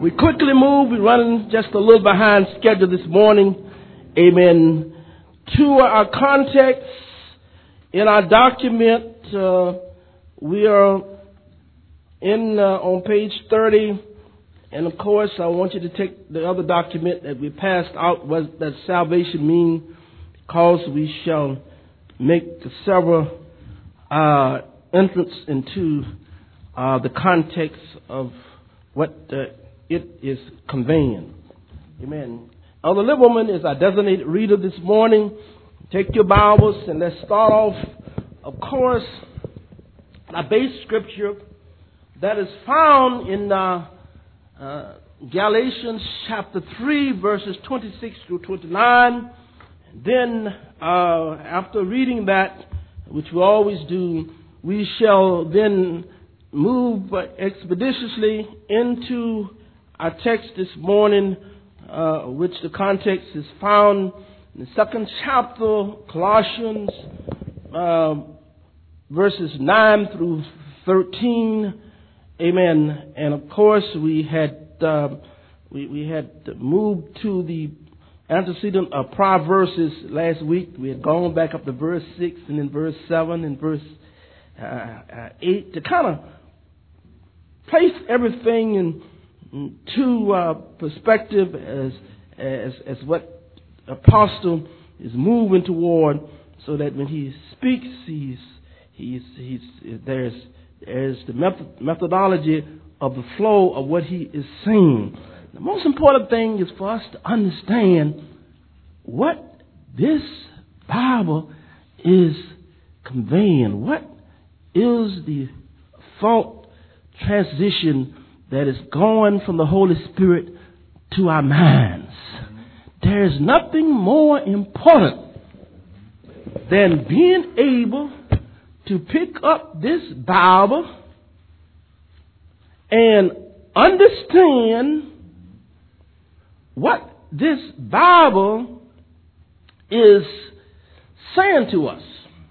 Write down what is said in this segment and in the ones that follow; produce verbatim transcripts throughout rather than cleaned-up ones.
We quickly move. We're running just a little behind schedule this morning. Amen. To our context in our document, uh, we are in uh, on page thirty. And of course, I want you to take the other document that we passed out. What does salvation mean? Because we shall make several uh, entrance into uh, the context of what uh, it is conveying. Amen. Elder Liverman is our designated reader this morning. Take your Bibles and let's start off, of course, our base scripture that is found in uh, uh, Galatians chapter three, verses twenty-six through twenty-nine. Then, uh, after reading that, which we always do, we shall then move expeditiously into our text this morning, uh, which the context is found in the second chapter, Colossians, uh, verses nine through thirteen. Amen. And of course, we had uh, we, we had moved to the antecedent of prior verses last week. We had gone back up to verse six and then verse seven and verse uh, uh, eight to kind of place everything in, in to uh, perspective as as as what apostle is moving toward, so that when he speaks, he's he's he's there's there's the method, methodology of the flow of what he is saying. The most important thing is for us to understand what this Bible is conveying. What is the thought transition that is going from the Holy Spirit to our minds? There is nothing more important than being able to pick up this Bible and understand what this Bible is saying to us.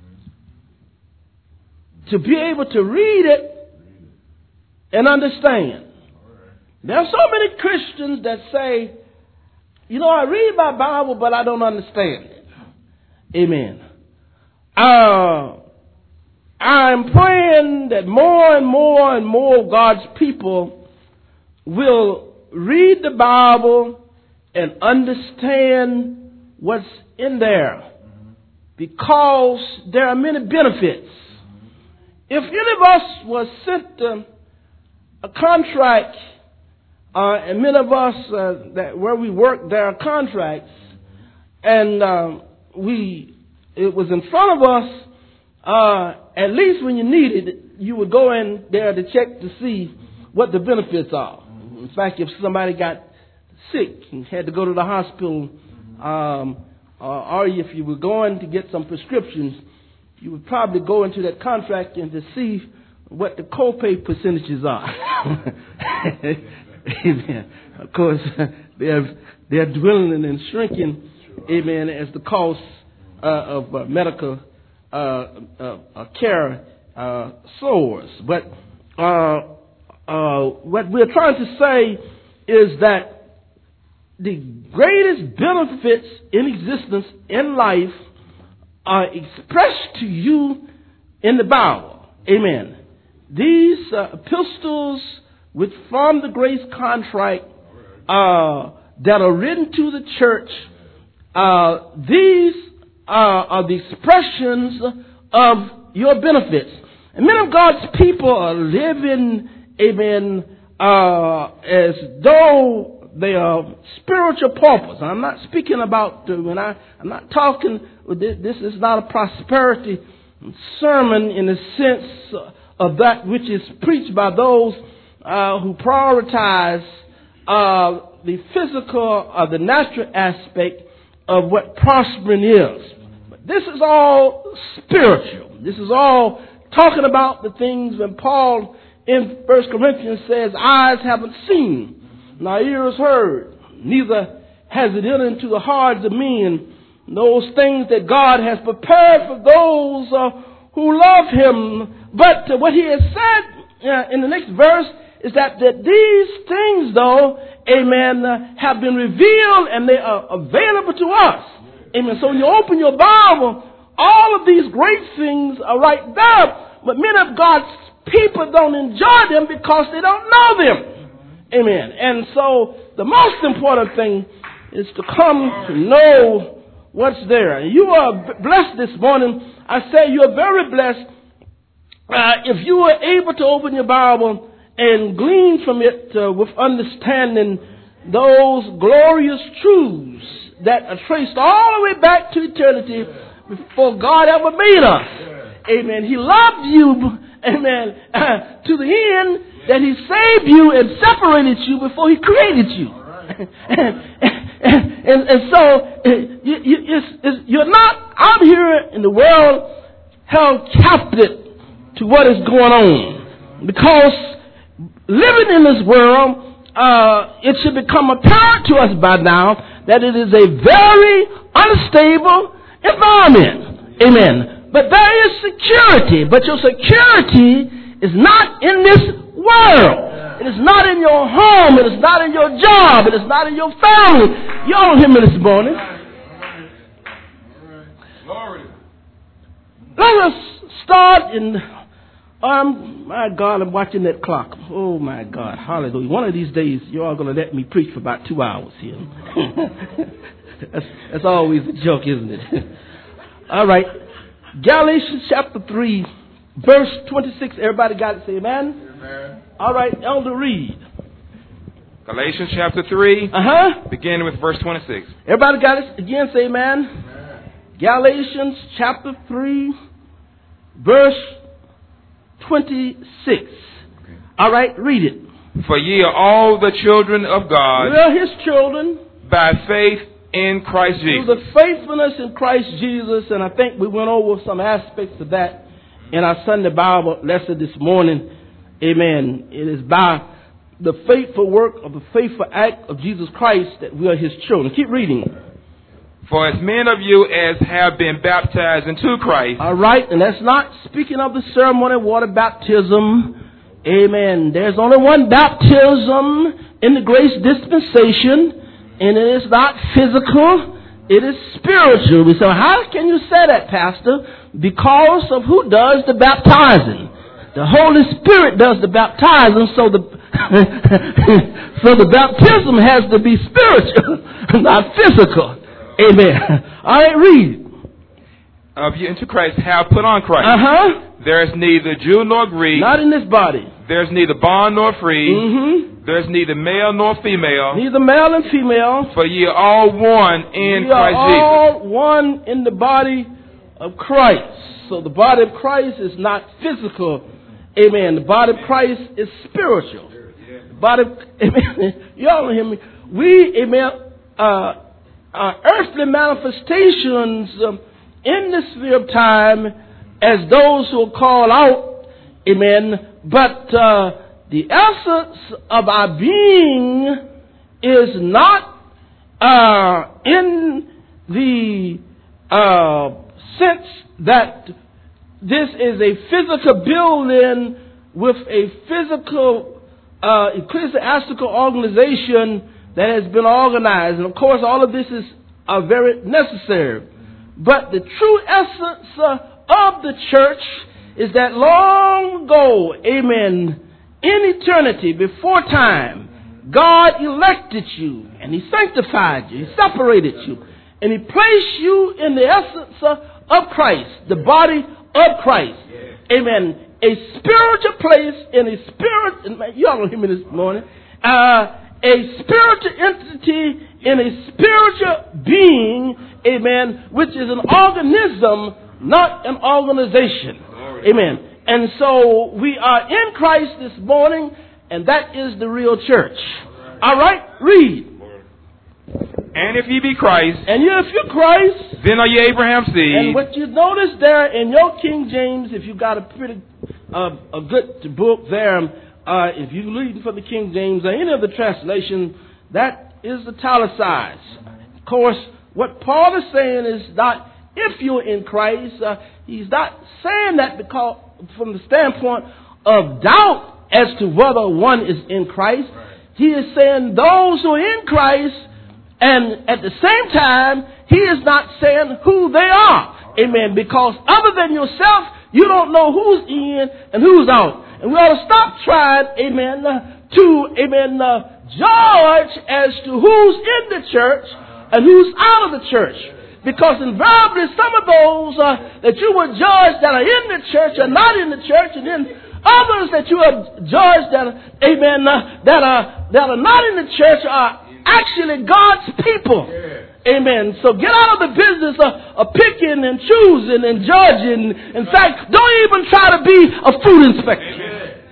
To be able to read it and understand. There are so many Christians that say, you know, I read my Bible, but I don't understand it. Amen. Uh, I'm praying that more and more and more of God's people will read the Bible and understand what's in there, because there are many benefits. If any of us was sent uh, a contract, uh, and many of us uh, that where we work, there are contracts, and uh, we it was in front of us. Uh, at least when you needed it, you would go in there to check to see what the benefits are. In fact, if somebody got sick and had to go to the hospital, um, uh, or if you were going to get some prescriptions, you would probably go into that contract and to see what the copay percentages are. Amen. Of course, they're they're dwindling and shrinking. Amen. As the cost uh, of uh, medical uh, uh, uh, care uh, soars, but uh, uh, what we're trying to say is that the greatest benefits in existence in life are expressed to you in the Bible. Amen. These uh, epistles which form the grace contract uh, that are written to the church, uh, these uh, are the expressions of your benefits. And many of God's people are living, amen, uh, as though they are spiritual paupers. I'm not speaking about, uh, when I, I'm not talking, this, this is not a prosperity sermon in the sense of that which is preached by those uh, who prioritize uh, the physical or the natural aspect of what prospering is. But this is all spiritual. This is all talking about the things when Paul in First Corinthians says, eyes haven't seen, nor ears heard, neither has it entered into the hearts of men those things that God has prepared for those uh, who love him. But uh, what he has said uh, in the next verse, is that, that these things, though, amen, uh, have been revealed and they are available to us. Amen. So when you open your Bible, all of these great things are right there. But many of God's people don't enjoy them because they don't know them. Amen. And so the most important thing is to come to know what's there. You are blessed this morning. I say you are very blessed uh, if you are able to open your Bible and glean from it uh, with understanding those glorious truths that are traced all the way back to eternity before God ever made us. Amen. He loved you, amen, uh, to the end that he saved you and separated you before he created you. and, and, and, and so uh, you, you, it's, it's, you're not out here in the world held captive to what is going on. Because living in this world, uh, it should become apparent to us by now that it is a very unstable environment. Amen. But there is security. But your security is not in this world. It is not in your home. It is not in your job. It is not in your family. You all hear me this morning. Let us start in... Um, my God, I'm watching that clock. Oh, my God. Hallelujah. One of these days, you're all going to let me preach for about two hours here. that's, that's always a joke, isn't it? All right. Galatians chapter three, verse twenty-six. Everybody got it? Say amen. Amen. All right, Elder Reed. Galatians chapter three, uh-huh. beginning with verse twenty-six. Everybody got it? Again, say amen. Amen. Galatians chapter three, verse twenty-six. Okay. All right, read it. For ye are all the children of God. We are his children. By faith in Christ Jesus. Through the faithfulness in Christ Jesus, and I think we went over some aspects of that in our Sunday Bible lesson this morning. Amen. It is by the faithful work of the faithful act of Jesus Christ that we are his children. Keep reading. For as many of you as have been baptized into Christ. All right, and that's not speaking of the ceremony of water baptism. Amen. There's only one baptism in the grace dispensation. And it is not physical, it is spiritual. We say, how can you say that, Pastor? Because of who does the baptizing. The Holy Spirit does the baptizing, so the so the baptism has to be spiritual, not physical. Amen. All right, read. Of you into Christ have put on Christ. Uh-huh. There is neither Jew nor Greek. Not in this body. There's neither bond nor free. Mm-hmm. There's neither male nor female. Neither male and female. For ye are all one in ye Christ are Jesus. all one in the body of Christ. So the body of Christ is not physical. Amen. The body of Christ is spiritual. The body of, amen. Y'all don't hear me. We, amen, uh, uh, earthly manifestations um, in the sphere of time as those who are called out. Amen. But uh, the essence of our being is not uh, in the uh, sense that this is a physical building with a physical uh, ecclesiastical organization that has been organized. And of course, all of this is uh, very necessary. But the true essence uh, of the church is that long ago, amen, in eternity, before time, God elected you and he sanctified you, he separated you, and he placed you in the essence of Christ, the body of Christ. Amen. A spiritual place in a spirit, y'all don't hear me this morning, uh, a spiritual entity in a spiritual being, amen, which is an organism, not an organization. Amen. And so we are in Christ this morning, and that is the real church. All right, read. And if ye be Christ, and you, if you're Christ, then are ye Abraham's seed. And what you notice there in your King James, if you got a pretty uh, a good book there, uh, if you read from the King James or any of the translations, that is italicized. Of course, what Paul is saying is not if you're in Christ. Uh, he's not saying that because from the standpoint of doubt. as to whether one is in Christ. He is saying those who are in Christ, and at the same time, he is not saying who they are. Amen. Because other than yourself, you don't know who's in and who's out. And we ought to stop trying, amen, uh, to, amen, uh, judge as to who's in the church and who's out of the church. Because invariably some of those uh, that you will judge that are in the church are not in the church, and then others that you have judged that, amen, uh, that are that are not in the church are actually God's people. Amen. So get out of the business of, of picking and choosing and judging. In fact, don't even try to be a food inspector.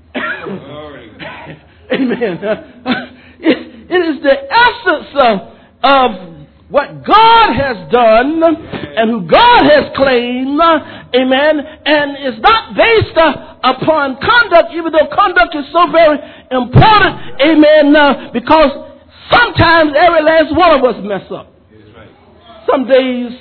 Amen. It, it is the essence of, of what God has done and who God has claimed. Amen. And it's not based uh, upon conduct, even though conduct is so very important. Amen. Uh, because sometimes every last one of us mess up. Some days,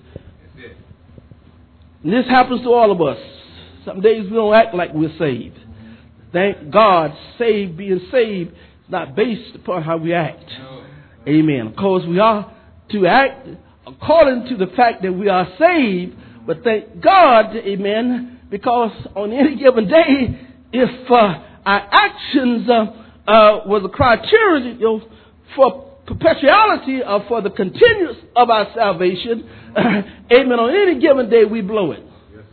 and this happens to all of us, some days we don't act like we're saved. Thank God, saved, being saved is not based upon how we act. Amen. Of course, we are to act according to the fact that we are saved, but thank God, amen, because on any given day, if uh, our actions uh, uh, was a criteria, you know, for perpetuality or for the continuance of our salvation, uh, amen, on any given day we blow it.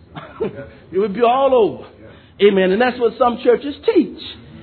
It would be all over. Amen. And that's what some churches teach.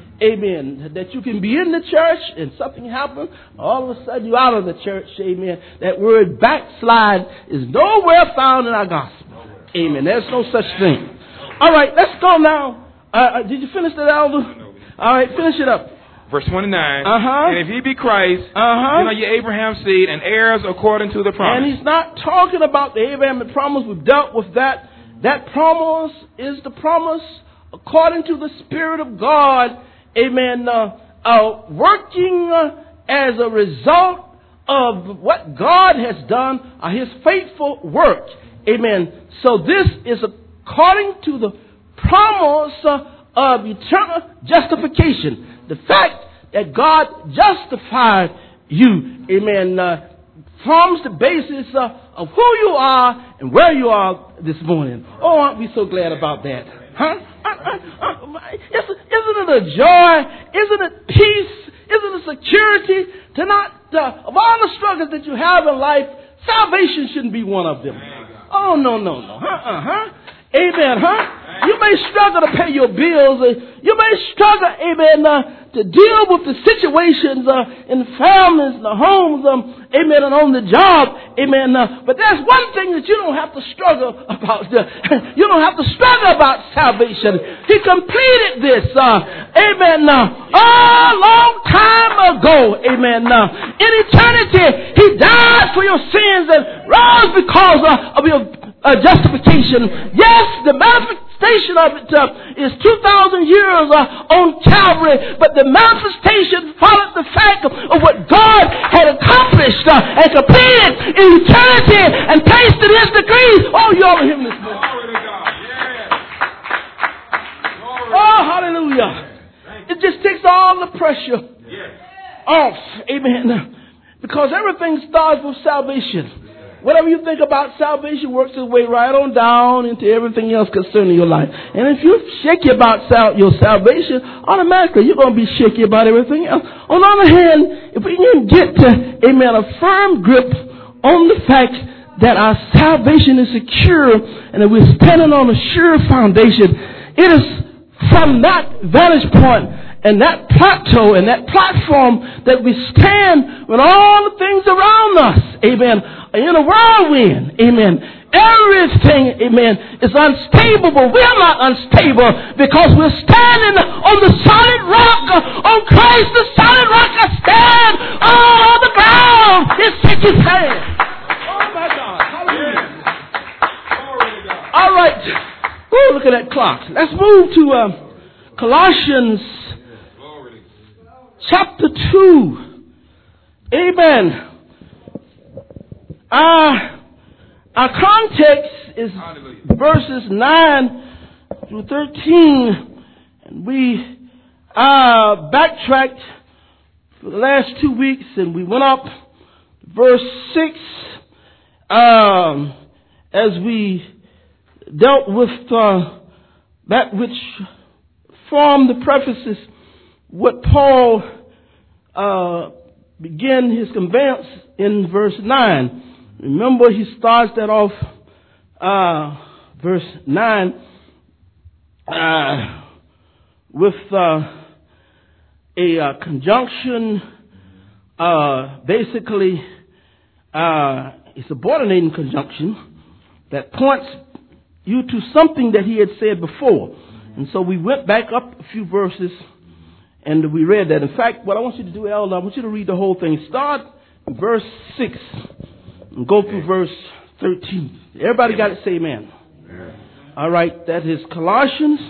Amen. That you can be in the church and something happens, all of a sudden you're out of the church. Amen. That word backslide is nowhere found in our gospel. Amen. There's no such thing. All right, let's go now. Uh, did you finish that, Elder? All right, finish it up. Verse twenty-nine. Uh-huh. And if ye be Christ, uh-huh. then are ye Abraham's seed and heirs according to the promise. And he's not talking about the Abrahamic promise. We've dealt with that. That promise is the promise according to the Spirit of God. Amen. Uh, uh, working uh, as a result of what God has done, uh, his faithful work. Amen. So this is according to the promise uh, of eternal justification. The fact that God justified you, amen, uh, forms the basis uh, of who you are and where you are this morning. Oh, aren't we so glad about that? Huh? Uh, uh, uh, isn't it a joy? Isn't it peace? Isn't it security to not, uh, of all the struggles that you have in life, salvation shouldn't be one of them. Oh, no, no, no. Uh-uh, huh? Amen, huh? You may struggle to pay your bills. You may struggle, amen, uh, to deal with the situations uh, in families, in the homes, um, amen, and on the job, amen. Uh, but there's one thing that you don't have to struggle about. Uh, you don't have to struggle about salvation. He completed this, uh, amen, uh, a long time ago, amen. Uh, in eternity, he died for your sins and rose because uh, of your uh, justification. Yes, the manifestation of it uh, is two thousand years uh, on Calvary, but the manifestation followed the fact of, of what God had accomplished uh, and completed in eternity and placed in his decrees. Oh, you all hear him this morning. Glory to God. Yeah. Oh, hallelujah. It just takes all the pressure off. Amen. Because everything starts with salvation. Whatever you think about salvation works its way right on down into everything else concerning your life. And if you're shaky about sal- your salvation, automatically you're going to be shaky about everything else. On the other hand, if we can get to, amen, a firm grip on the fact that our salvation is secure and that we're standing on a sure foundation, it is from that vantage point and that plateau and that platform that we stand when all the things around us, amen, are in a whirlwind, amen. Everything, amen, is unstable, but we're not unstable because we're standing on the solid rock, on Christ, the solid rock. I stand on the ground. It's his hand. Oh my God. Hallelujah. All right. Oh, look at that clock. Let's move to uh, Colossians chapter two. Amen. Our, our context is verses nine through thirteen. And we uh, backtracked for the last two weeks and we went up to verse six um, as we dealt with uh, that which formed the prefaces, what Paul uh, began his conveyance in verse nine. Remember, he starts that off, uh, verse nine, uh, with uh, a uh, conjunction, uh, basically, uh, a subordinating conjunction that points you to something that he had said before. And so we went back up a few verses and we read that. In fact, what I want you to do, Elder, I want you to read the whole thing. Start in verse six and go through verse thirteen. Everybody got it? Say amen. Amen. All right, that is Colossians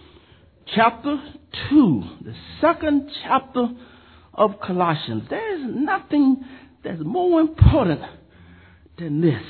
chapter two, the second chapter of Colossians. There is nothing that's more important than this.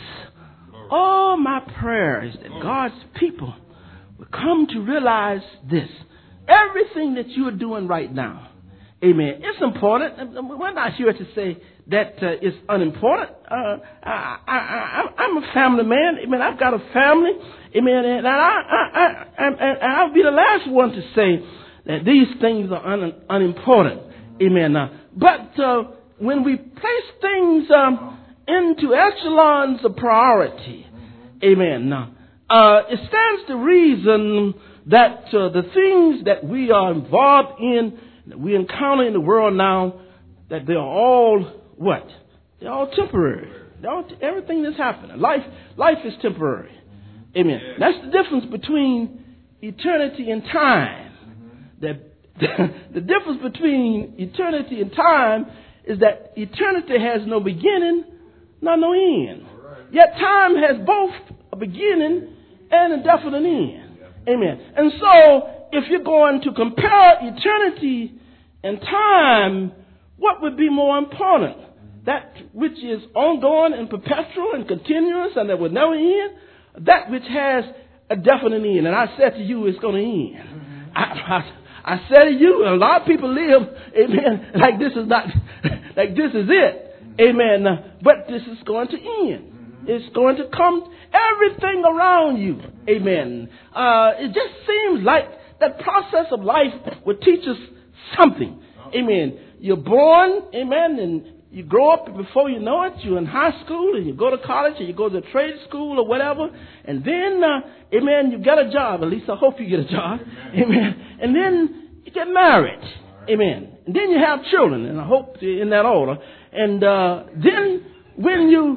Oh, my prayer is that God's people will come to realize this. Everything that you are doing right now, amen, it's important. We're not here to say that uh, it's unimportant. Uh, I, I, I, I'm a family man. Amen. I've got a family. Amen. And I, I, I, I, I'll be the last one to say that these things are un, unimportant. Amen. Uh, but uh, when we place things um, into echelons of priority, amen, uh, it stands to reason that uh, the things that we are involved in, that we encounter in the world now, that they are all what? They're all temporary. They're all t- everything that's happening. Life, life is temporary. Amen. That's the difference between eternity and time. The, the difference between eternity and time is that eternity has no beginning, nor no end. Yet time has both a beginning and a definite end. Amen. And so, if you're going to compare eternity and time, what would be more important? That which is ongoing and perpetual and continuous and that will never end? That which has a definite end. And I said to you, it's going to end. Mm-hmm. I, I, I said to you, a lot of people live, amen, like this is not, like this is it. Amen. But this is going to end. It's going to come, everything around you. Amen. Uh, it just seems like that process of life would teach us something. Amen. You're born, amen, and you grow up, and before you know it, you're in high school, and you go to college, and you go to trade school or whatever, and then, uh, amen, you get a job. At least I hope you get a job. Amen. Amen. And then you get married. Amen. And then you have children, and I hope in that order. And uh, then when you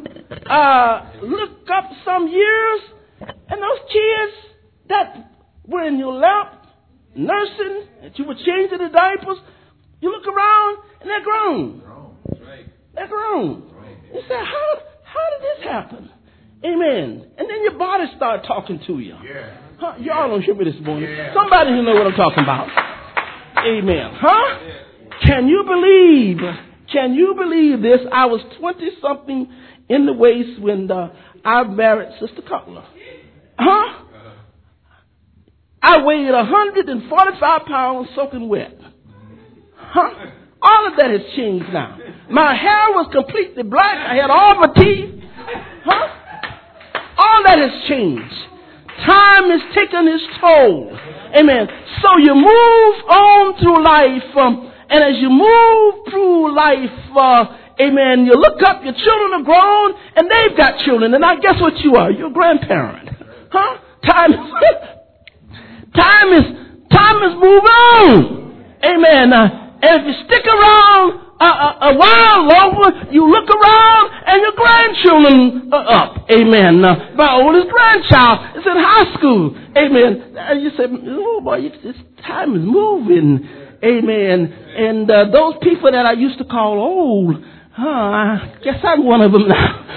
uh, look up some years, and those kids that were in your lap, nursing, that you were changing the diapers, you look around and they're grown. They're grown. You say, how, how did this happen? Amen. And then your body starts talking to you. Huh? Y'all don't hear me this morning. Somebody who know what I'm talking about. Amen. Huh? Can you believe? Can you believe this? I was twenty-something in the waist when uh, I married Sister Cutler. Huh? I weighed one hundred forty-five pounds soaking wet. Huh? All of that has changed now. My hair was completely black. I had all my teeth. Huh? All that has changed. Time has taken its toll. Amen. So you move on through life. Um, and as you move through life, uh, amen, you look up, your children are grown, and they've got children. And I guess what you are? You're a grandparent. Huh? Time is, time is, time is moving on. Amen. Uh, and if you stick around a, a, a while longer, you look around and your grandchildren are up. Amen. Uh, my oldest grandchild is in high school. Amen. And you say, oh boy, this time is moving. Amen. And uh, those people that I used to call old, huh, I guess I'm one of them now.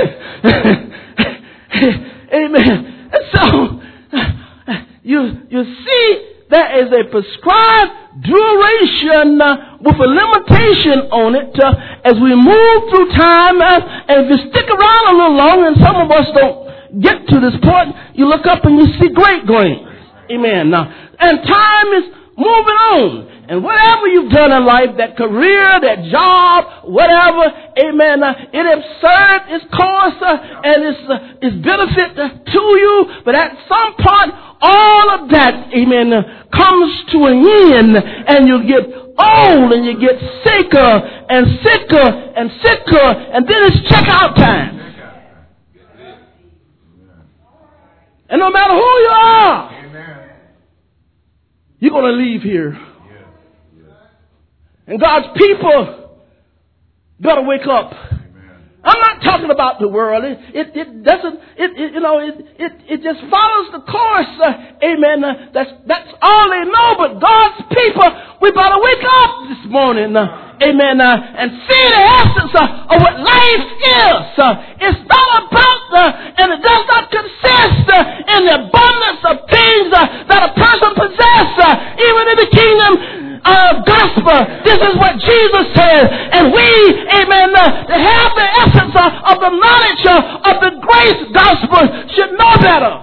Amen. And so you you see there is a prescribed duration uh, with a limitation on it uh, as we move through time. Uh, and if you stick around a little longer, and some of us don't get to this point, you look up and you see great grains. Amen. Uh, and time is moving on. And whatever you've done in life, that career, that job, whatever, amen, uh, it has served its course uh, and its, uh, its benefit uh, to you. But at some point, all of that, amen, uh, comes to an end, and you get old and you get sicker and sicker and sicker, and then it's checkout time. And no matter who you are, you're going to leave here. And God's people better wake up. I'm not talking about the world. It, it, it doesn't, it, it, you know, it, it, it just follows the course. Uh, amen. Uh, that's, that's all they know. But God's people, we better wake up this morning. Uh, amen. Uh, and see the essence uh, of what life is. Uh, it's not about, uh, and it does not consist uh, in the abundance of things uh, that a person possesses. Uh, even in the kingdom uh, gospel, this is what Jesus said. And we, amen, uh, to have the essence uh, of the knowledge uh, of the grace gospel should know better.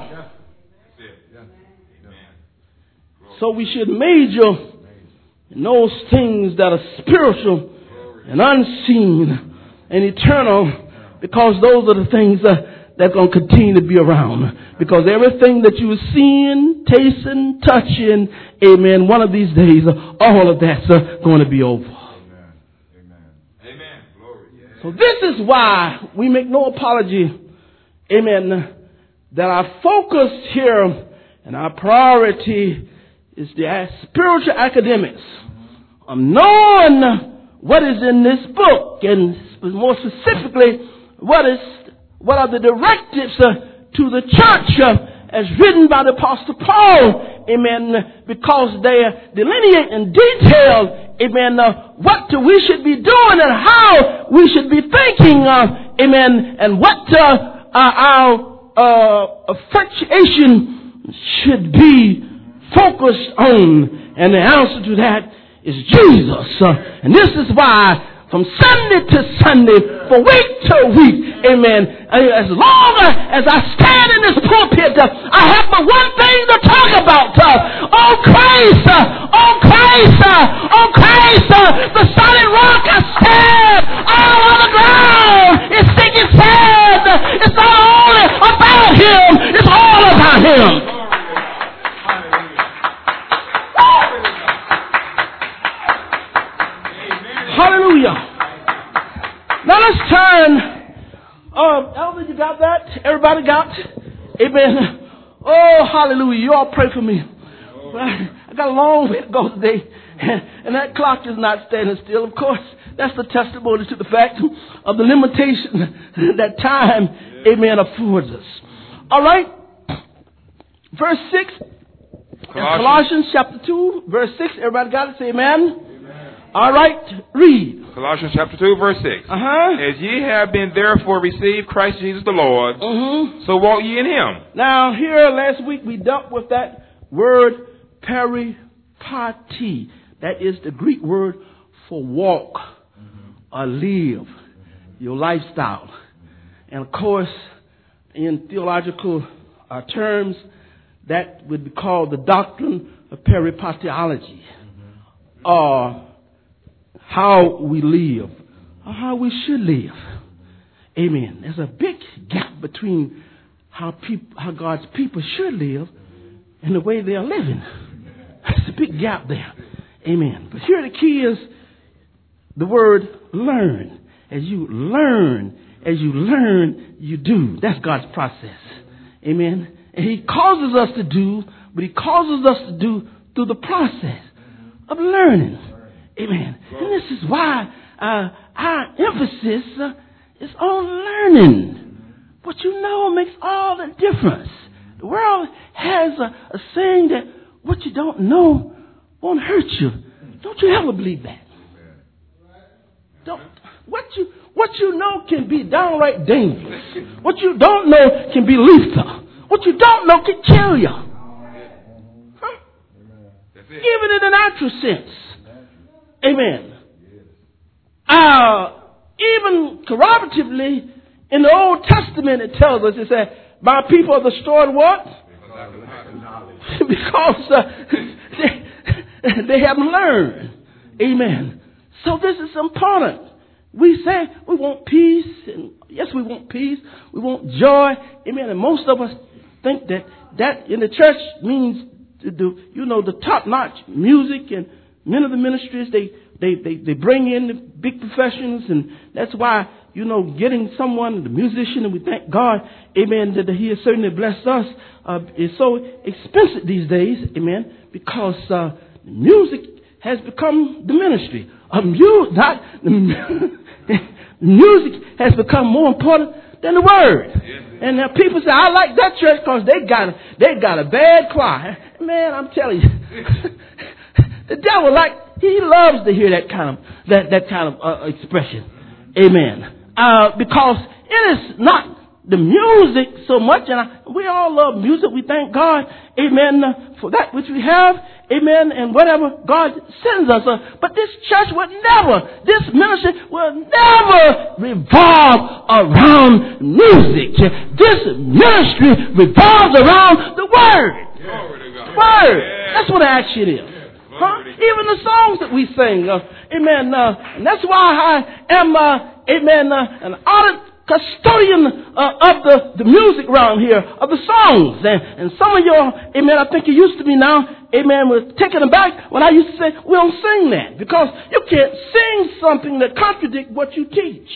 So we should major in those things that are spiritual and unseen and eternal, because those are the things uh, that are going to continue to be around. Because everything that you are seeing, tasting, touching, amen, one of these days, uh, all of that's uh, going to be over. Amen. Amen. Glory. Yeah. So this is why we make no apology, amen, that our focus here and our priority is the spiritual academics of knowing what is in this book, and more specifically, what is what are the directives uh, to the church uh, as written by the Apostle Paul, amen, because they delineate in detail, amen, uh, what uh, we should be doing and how we should be thinking, uh, amen, and what uh, our uh, affectation should be focused on. And the answer to that is Jesus. Uh, and this is why from Sunday to Sunday, from week to week, amen, as long as I stand in this pulpit, uh, I have but one thing to talk about. Uh, oh Christ, uh, oh Christ, uh, oh Christ, uh, the solid rock I stand, all on the ground is sinking sand. It's not only about Him, it's all about Him. Hallelujah. Now let's turn. Um, Elder, you got that? Everybody got? Amen. Oh, hallelujah. You all pray for me. I got a long way to go today. And that clock is not standing still. Of course, that's the testimony to the fact of the limitation that time, amen, affords us. All right. Verse six. Colossians, Colossians chapter two, verse six. Everybody got it? Say amen. All right, read. Colossians chapter two, verse six. Uh-huh. As ye have been therefore received Christ Jesus the Lord, uh-huh. so walk ye in Him. Now, here last week we dealt with that word peripati. That is the Greek word for walk uh-huh. or live, uh-huh. your lifestyle. And of course, in theological uh, terms, that would be called the doctrine of peripatiology. Or uh, how we live, or how we should live. Amen. There's a big gap between how people, how God's people should live and the way they are living. There's a big gap there. Amen. But here the key is the word learn. As you learn, as you learn, you do. That's God's process. Amen. And He causes us to do, but He causes us to do through the process of learning. Amen. And this is why uh, our emphasis uh, is on learning. What you know makes all the difference. The world has a, a saying that what you don't know won't hurt you. Don't you ever believe that? Don't. What you what you know can be downright dangerous. What you don't know can be lethal. What you don't know can kill you. Huh? Even in a natural sense. Amen. Uh, even corroboratively, in the Old Testament, it tells us, it said, my people are destroyed what? Because uh, they, they haven't learned. Amen. So this is important. We say we want peace, and yes, we want peace. We want joy. Amen. And most of us think that that in the church means the, you know, the top-notch music, and many of the ministries, they, they, they, they bring in the big professionals, and that's why, you know, getting someone, the musician, and we thank God, amen, that He has certainly blessed us, uh, is so expensive these days, amen, because uh, music has become the ministry. Uh, mu- not, music has become more important than the word. And now people say, I like that church because they got a, they got a bad choir. Man, I'm telling you, the devil, like, he loves to hear that kind of that that kind of uh, expression. Amen. Uh, because it is not the music so much, and I, we all love music. We thank God, amen, uh, for that which we have, amen, and whatever God sends us. Uh, but this church will never, this ministry will never revolve around music. This ministry revolves around the Word. The Word. That's what actually it is. Huh? Even the songs that we sing, uh, amen, uh, and that's why I am, uh, amen, uh, an audit custodian uh, of the, the music around here, of the songs. And, and some of y'all, amen, I think you used to be now, amen, we're taken aback when I used to say, we don't sing that. Because you can't sing something that contradicts what you teach.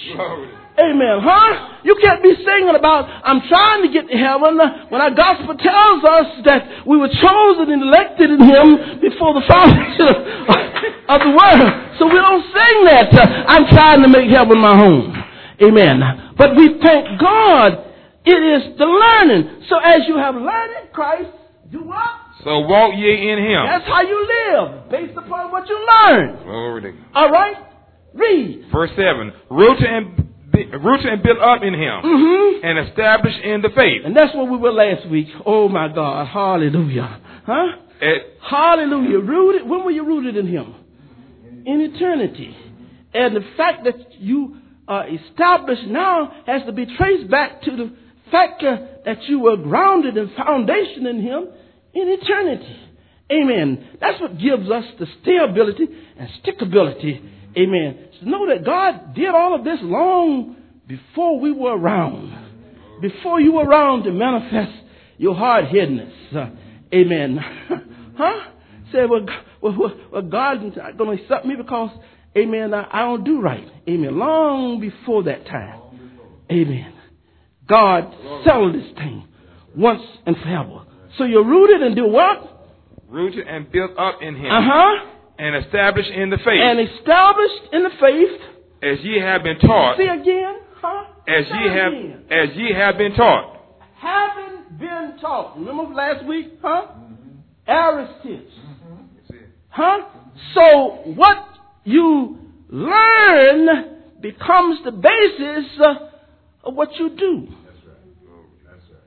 Amen, huh? You can't be singing about, I'm trying to get to heaven, when our gospel tells us that we were chosen and elected in Him before the foundation of, of the world. So we don't sing that, uh, I'm trying to make heaven my home. Amen. But we thank God it is the learning. So as you have learned in Christ, do what? So walk ye in Him. That's how you live, based upon what you learn. Glory to God. All right? Read. Verse seven. Rooted and Rooted and built up in Him, mm-hmm. and established in the faith. And that's where we were last week. Oh my God. Hallelujah. Huh? At, Hallelujah. Rooted. When were you rooted in Him? In eternity. And the fact that you are established now has to be traced back to the fact uh, that you were grounded in foundation in Him in eternity. Amen. That's what gives us the stability and stickability. Amen. To know that God did all of this long before we were around. Before you were around to manifest your hard-headedness. Uh, amen. Huh? Say, well, well, well God's not going to accept me because, amen, I, I don't do right. Amen. Long before that time. Amen. God settled this thing once and forever. So you're rooted and do what? Rooted and built up in Him. Uh-huh. And established in the faith. And established in the faith. As ye have been taught. See again, huh? As ye have, again. as ye have been taught. Having been taught. Remember last week, huh? Mm-hmm. Aristis. Mm-hmm. Huh? So what you learn becomes the basis uh, of what you do. That's right. Oh, that's right.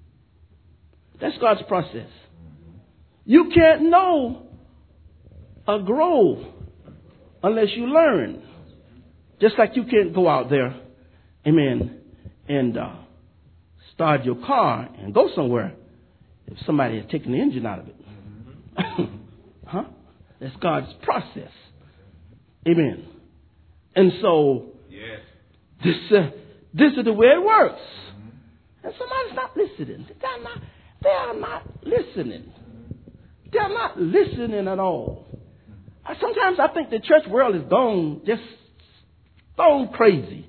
That's God's process. Mm-hmm. You can't know or grow unless you learn. Just like you can't go out there, amen, and uh, start your car and go somewhere if somebody has taken the engine out of it. Mm-hmm. Huh? That's God's process. Amen. And so, yes. this uh, this is the way it works. Mm-hmm. And somebody's not listening. They're not, they are not listening. They're not listening at all. Sometimes I think the church world is gone, just gone crazy.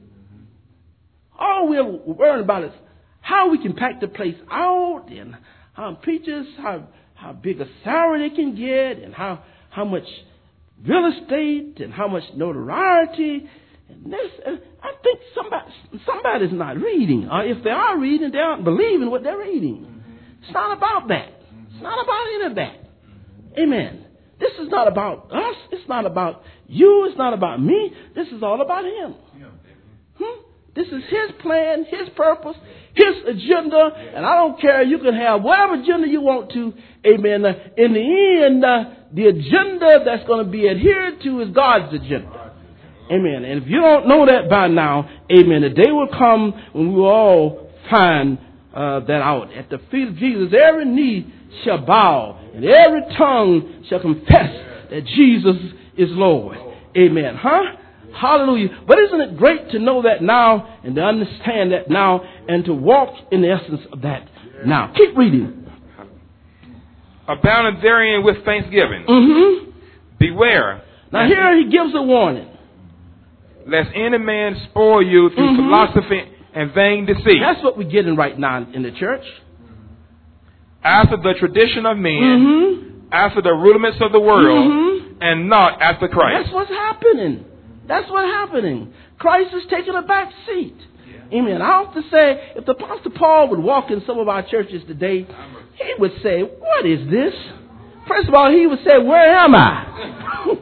All we're worried about is how we can pack the place out, and how preachers, how how big a salary they can get, and how, how much real estate, and how much notoriety. And this, uh, I think somebody somebody's not reading. Or if they are reading, they aren't believing what they're reading. It's not about that. It's not about any of that. Amen. This is not about us. It's not about you. It's not about me. This is all about Him. Hmm? This is His plan, His purpose, His agenda. And I don't care. You can have whatever agenda you want to. Amen. Uh, in the end, uh, the agenda that's going to be adhered to is God's agenda. Amen. And if you don't know that by now, amen, the day will come when we will all find uh, that out. At the feet of Jesus, every knee shall bow, and every tongue shall confess that Jesus is Lord. Amen. Huh? Hallelujah. But isn't it great to know that now and to understand that now and to walk in the essence of that now? Keep reading. Abounding therein with thanksgiving. Mm-hmm. Beware. Now here he gives a warning. Lest any man spoil you through mm-hmm. philosophy and vain deceit. That's what we're getting right now in the church. After the tradition of men, mm-hmm. after the rudiments of the world, mm-hmm. and not after Christ. That's what's happening. That's what's happening. Christ is taking a back seat. Yeah. Amen. I have to say, if the Apostle Paul would walk in some of our churches today, he would say, what is this? First of all, he would say, where am I?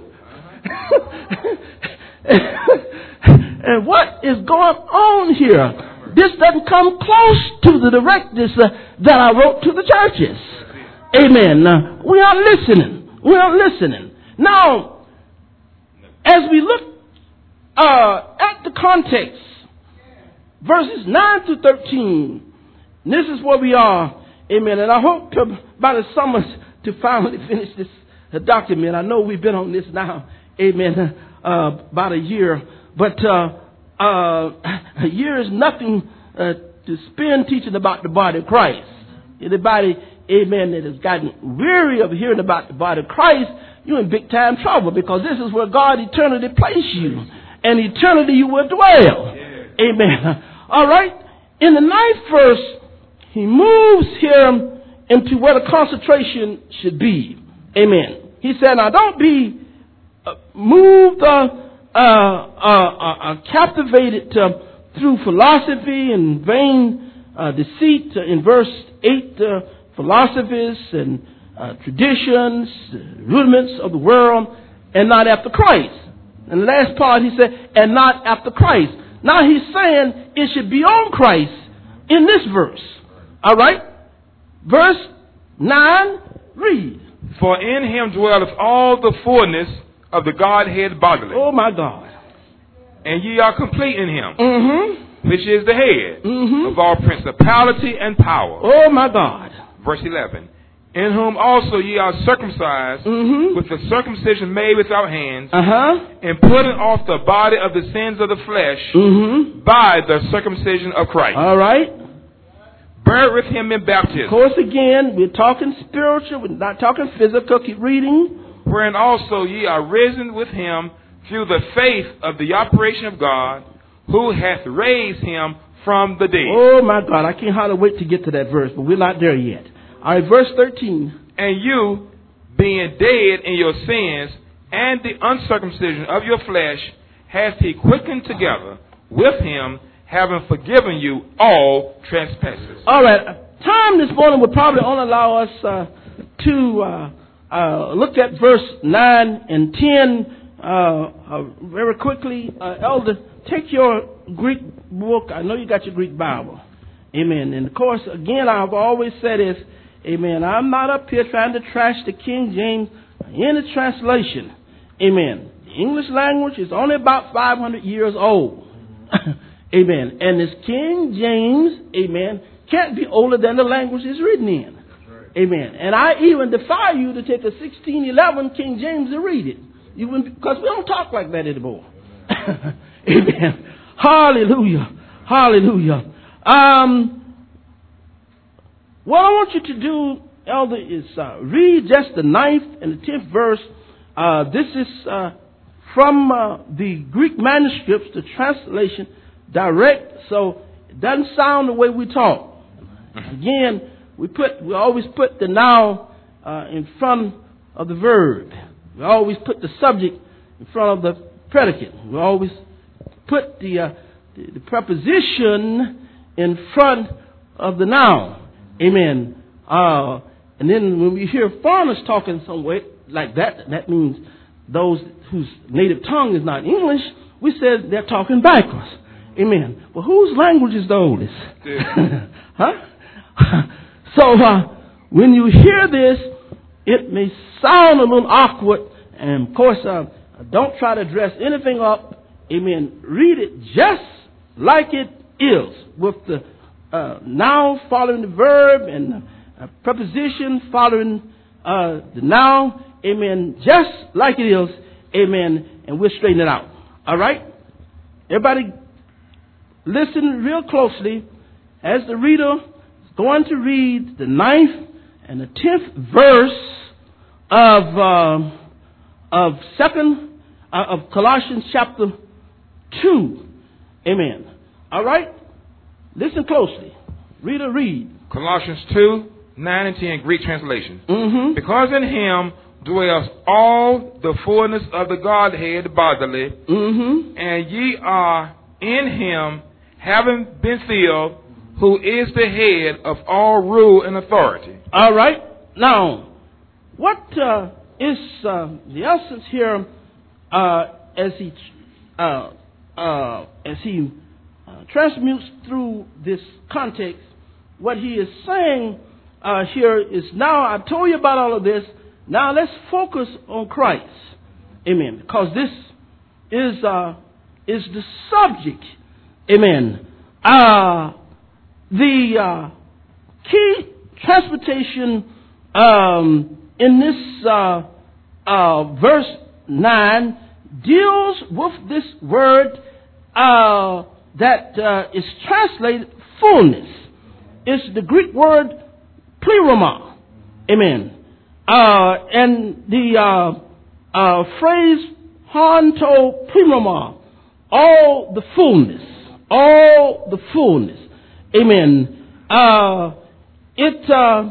And what is going on here? This doesn't come close to the directives uh, that I wrote to the churches. Amen. Uh, we are listening. We are listening. Now, as we look uh, at the context, verses nine through thirteen, this is where we are. Amen. And I hope to, by the summer to finally finish this uh, document. I know we've been on this now, amen, uh, about a year. But uh, uh, a year is nothing uh, to spend teaching about the body of Christ. Anybody, amen, that has gotten weary of hearing about the body of Christ, you're in big time trouble, because this is where God eternity placed you. And eternity you will dwell. Yeah. Amen. All right. In the ninth verse, he moves here into where the concentration should be. Amen. He said, now don't be uh, moved, uh, uh, uh, uh, captivated uh, through philosophy and vain uh, deceit. Uh, in verse eight, uh, philosophies and uh, traditions, uh, rudiments of the world, and not after Christ. And the last part, he said, and not after Christ. Now he's saying it should be on Christ in this verse. All right? Verse nine, read. For in him dwelleth all the fullness of the Godhead bodily. Oh, my God. And ye are complete in him, mm-hmm. which is the head mm-hmm. of all principality and power. Oh, my God. Verse eleven. In whom also ye are circumcised mm-hmm. with the circumcision made without hands, uh-huh. and putting off the body of the sins of the flesh mm-hmm. by the circumcision of Christ. All right. Buried with him in baptism. Of course, again, we're talking spiritual. We're not talking physical. Keep reading. Wherein also ye are risen with him through the faith of the operation of God, who hath raised him from the dead. Oh, my God. I can't hardly wait to get to that verse, but we're not there yet. All right, verse thirteen. And you, being dead in your sins and the uncircumcision of your flesh, hath he quickened together with him, having forgiven you all trespasses. All right, time this morning will probably only allow us uh, to uh, uh, look at verse nine and ten uh, uh, very quickly. Uh, Elder, take your Greek book. I know you got your Greek Bible. Amen. And of course, again, I've always said this. Amen. I'm not up here trying to trash the King James in the translation. Amen. The English language is only about five hundred years old. Amen. And this King James, amen, can't be older than the language it's written in. Right. Amen. And I even defy you to take a sixteen eleven King James and read it. Even because we don't talk like that anymore. Amen. Hallelujah. Hallelujah. Um, what I want you to do, Elder, is uh, read just the ninth and the tenth verse. Uh, this is uh, from uh, the Greek manuscripts, the translation, direct, so it doesn't sound the way we talk. Again, we put we always put the noun uh, in front of the verb. We always put the subject in front of the predicate. We always put the uh, the, the preposition in front of the noun. Amen. Uh, and then when we hear foreigners talking some way like that, that means those whose native tongue is not English. We said they're talking backwards. Amen. Well, whose language is the oldest? Huh? So uh, when you hear this, it may sound a little awkward. And of course, uh, don't try to dress anything up. Amen. Read it just like it is, with the uh, noun following the verb and the uh, preposition following uh, the now, amen, just like it is, amen, and we'll straighten it out. All right? Everybody listen real closely as the reader is going to read the ninth and the tenth verse of uh, of second uh, of Colossians chapter two. Amen. All right? Listen closely. Reader, read. Colossians two, nine and ten, Greek translation. Mm-hmm. Because in him dwells all the fullness of the Godhead bodily, Mm-hmm. and ye are in him, having been filled, who is the head of all rule and authority. All right. Now, what uh, is uh, the essence here uh, as he uh, uh, as he uh, transmutes through this context? What he is saying uh, here is, now I told you about all of this. Now let's focus on Christ. Amen. Because this is uh, is the subject. Amen. Uh, the uh, key transportation um, in this uh, uh, verse nine deals with this word uh, that uh, is translated fullness. It's the Greek word pleroma. Amen. Uh, and the uh, uh, phrase honto pleroma, all the fullness, all the fullness. Amen. Uh, it uh,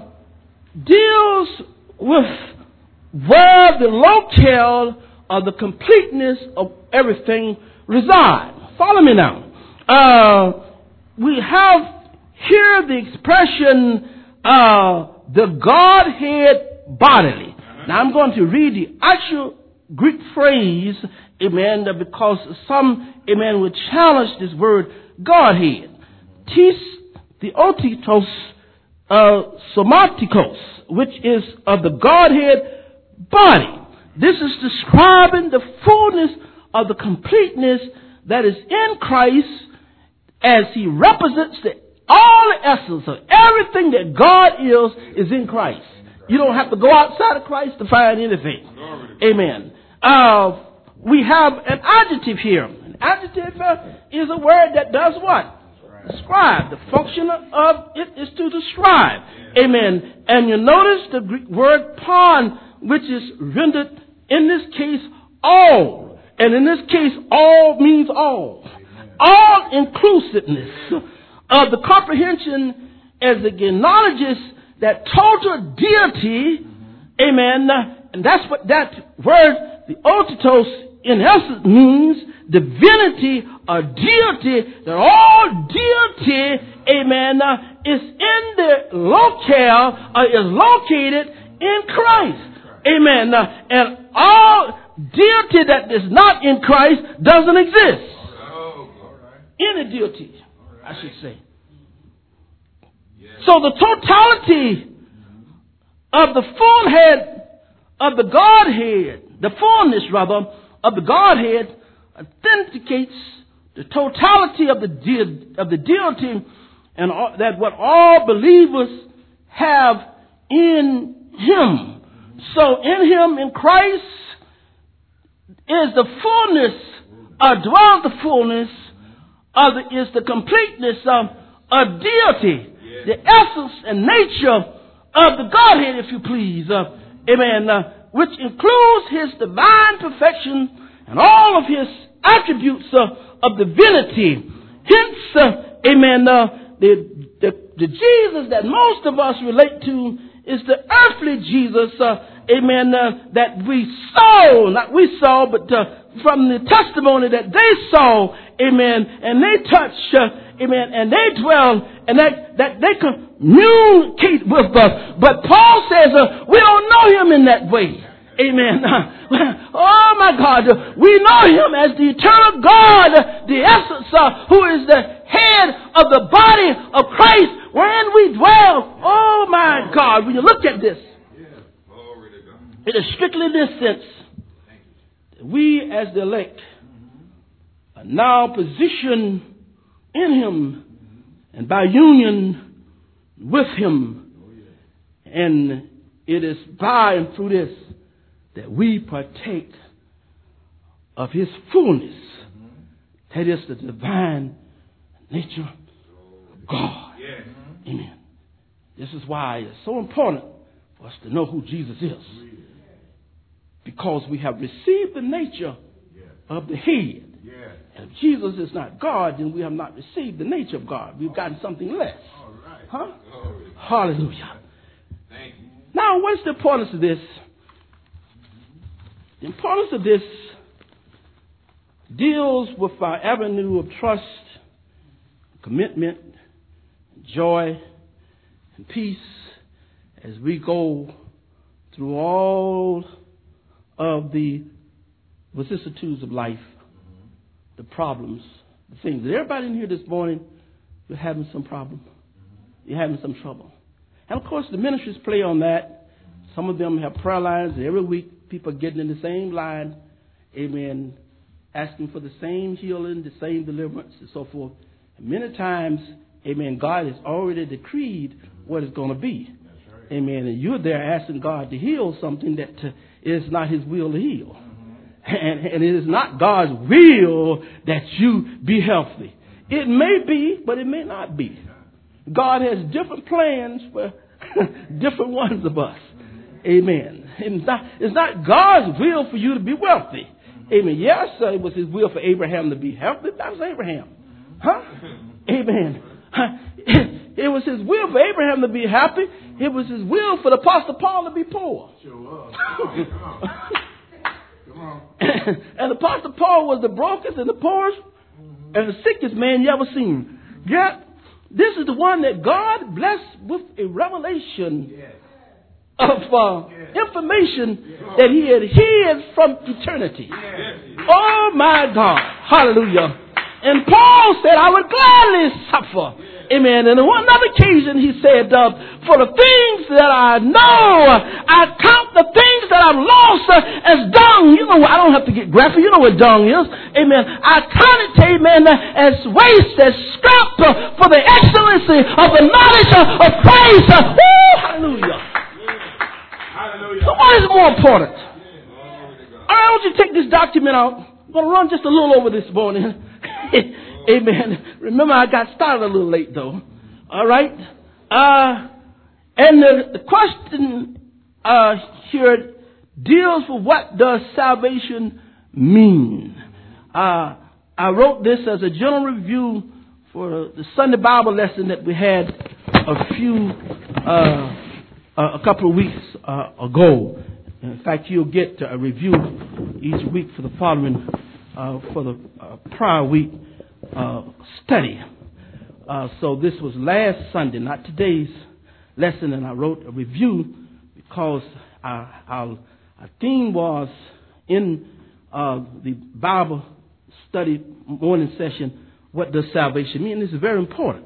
deals with where the locale of the completeness of everything resides. Follow me now. Uh, we have here the expression uh, the Godhead bodily. Now I'm going to read the actual Greek phrase, amen, because some, amen, will challenge this word Godhead. Tis theotitos uh, somatikos, which is of the Godhead body. This is describing the fullness of the completeness that is in Christ as he represents the all the essence of everything that God is, is in Christ. You don't have to go outside of Christ to find anything. Amen. Uh, we have an adjective here. An adjective uh, is a word that does what? Describe. The function of it is to describe. Amen. And you notice the Greek word pon, which is rendered in this case all. And in this case, all means all. All inclusiveness of the comprehension as it acknowledges that total deity, amen, and that's what that word, the otitos, in essence means divinity or deity, that all deity, amen, uh, is in the locale, or is located in Christ. Amen. Uh, and all deity that is not in Christ doesn't exist. Any deity, I should say. So the totality of the full head of the Godhead, the fullness rather, of the Godhead authenticates the totality of the de- of the deity, and all, that what all believers have in Him. So in Him, in Christ, is the fullness, or dwells the fullness of the, is the completeness of, of deity, the essence and nature of the Godhead, if you please. Uh, amen. Uh, which includes His divine perfection and all of His attributes uh, of divinity. Hence, uh, amen, uh, the, the, the Jesus that most of us relate to is the earthly Jesus, uh, amen, uh, that we saw, not we saw, but uh, from the testimony that they saw, amen, and they touched, uh, amen, and they dwell, and that, that they communicate with us. But Paul says uh, we don't know Him in that way. Amen. Oh my God. We know Him as the eternal God, the essence, uh, who is the head of the body of Christ, wherein we dwell. Oh my God. When you look at this, it is strictly in this sense that we as the elect are now positioned in Him and by union with Him. And It is by and through this that we partake of his fullness. Mm-hmm. That is the divine nature of God. Yes. Amen. This is why it's so important for us to know who Jesus is. Because we have received the nature of the head. And if Jesus is not God, then we have not received the nature of God. We've gotten something less. Huh? Hallelujah. Thank you. Now, what's the importance of this? The importance of this deals with our avenue of trust, commitment, joy, and peace as we go through all of the vicissitudes of life, the problems, the things. Everybody in here this morning, you're having some problem. You're having some trouble. And of course, the ministries play on that. Some of them have prayer lines, and every week people are getting in the same line, amen, asking for the same healing, the same deliverance, and so forth. And many times, amen, God has already decreed what it's going to be. Right. Amen. And you're there asking God to heal something that uh, is not his will to heal. Mm-hmm. And, and it is not God's will that you be healthy. It may be, but it may not be. God has different plans for different ones of us. Amen. It's not, it's not God's will for you to be wealthy. Amen. Yes, sir, it was his will for Abraham to be healthy. That was Abraham. Huh? Amen. It was his will for Abraham to be happy. It was his will for the Apostle Paul to be poor. Sure. Come on. Come on. And the Apostle Paul was the brokest and the poorest and the sickest man you ever seen. Yet, this is the one that God blessed with a revelation yes. of uh, yes. information yes. that he had hid from eternity. Yes. Oh my God. Hallelujah. And Paul said, I would gladly suffer. Yes. Amen. And on another occasion he said, uh, for the things that I know, I count the things that I've lost uh, as dung. You know, I don't have to get graphic. You know what dung is. Amen. I count it, amen, as waste, as scrap uh, for the excellency of the knowledge uh, of Christ. Uh, woo, hallelujah. Hallelujah. So what is more important? All right, I want you to take this document out. I'm going to run just a little over this morning. Amen. Remember, I got started a little late, though. All right. Uh, and the, the question uh, here deals with what does salvation mean. Uh, I wrote this as a general review for the Sunday Bible lesson that we had a few, uh, a couple of weeks uh, ago. In fact, you'll get a review each week for the following, uh, for the uh, prior week. Uh, study. Uh, so this was last Sunday, not today's lesson, and I wrote a review because our, our, our theme was in uh, the Bible study morning session, what does salvation mean? This is very important.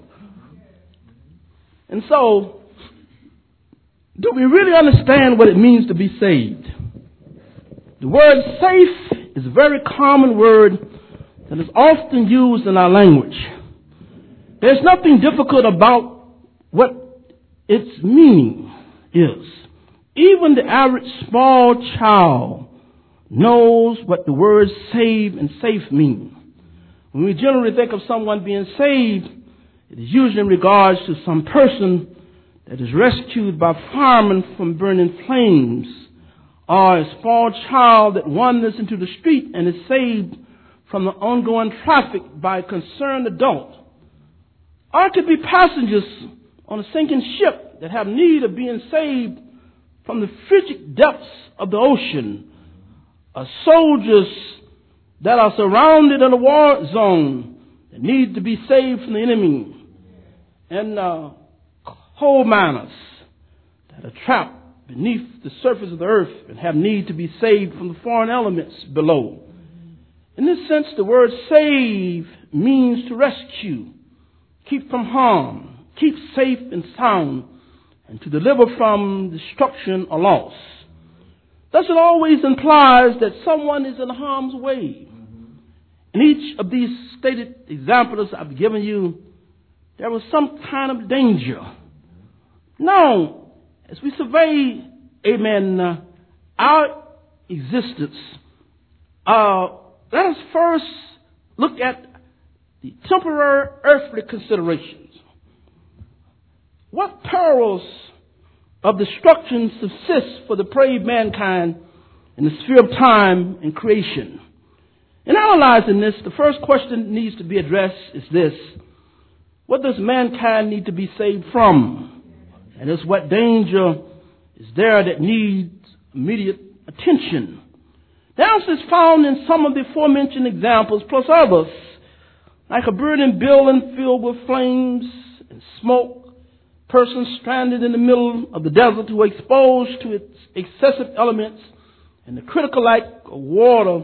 And so, do we really understand what it means to be saved? The word safe is a very common word that is often used in our language. There's nothing difficult about what its meaning is. Even the average small child knows what the words save and safe mean. When we generally think of someone being saved, it is usually in regards to some person that is rescued by firemen from burning flames, or a small child that wanders into the street and is saved from the ongoing traffic by a concerned adult. Or it could be passengers on a sinking ship that have need of being saved from the frigid depths of the ocean. Or soldiers that are surrounded in a war zone that need to be saved from the enemy. And uh, coal miners that are trapped beneath the surface of the earth and have need to be saved from the foreign elements below. In this sense, the word save means to rescue, keep from harm, keep safe and sound, and to deliver from destruction or loss. Thus, it always implies that someone is in harm's way. In each of these stated examples I've given you, there was some kind of danger. Now, as we survey amen, uh, our existence, uh, let us first look at the temporary earthly considerations. What perils of destruction subsist for the depraved mankind in the sphere of time and creation? In analyzing this, the first question that needs to be addressed is this: what does mankind need to be saved from? And is what danger is there that needs immediate attention? The answer is found in some of the aforementioned examples, plus others, like a burning building filled with flames and smoke, persons stranded in the middle of the desert who are exposed to its excessive elements, and the critical lack of water,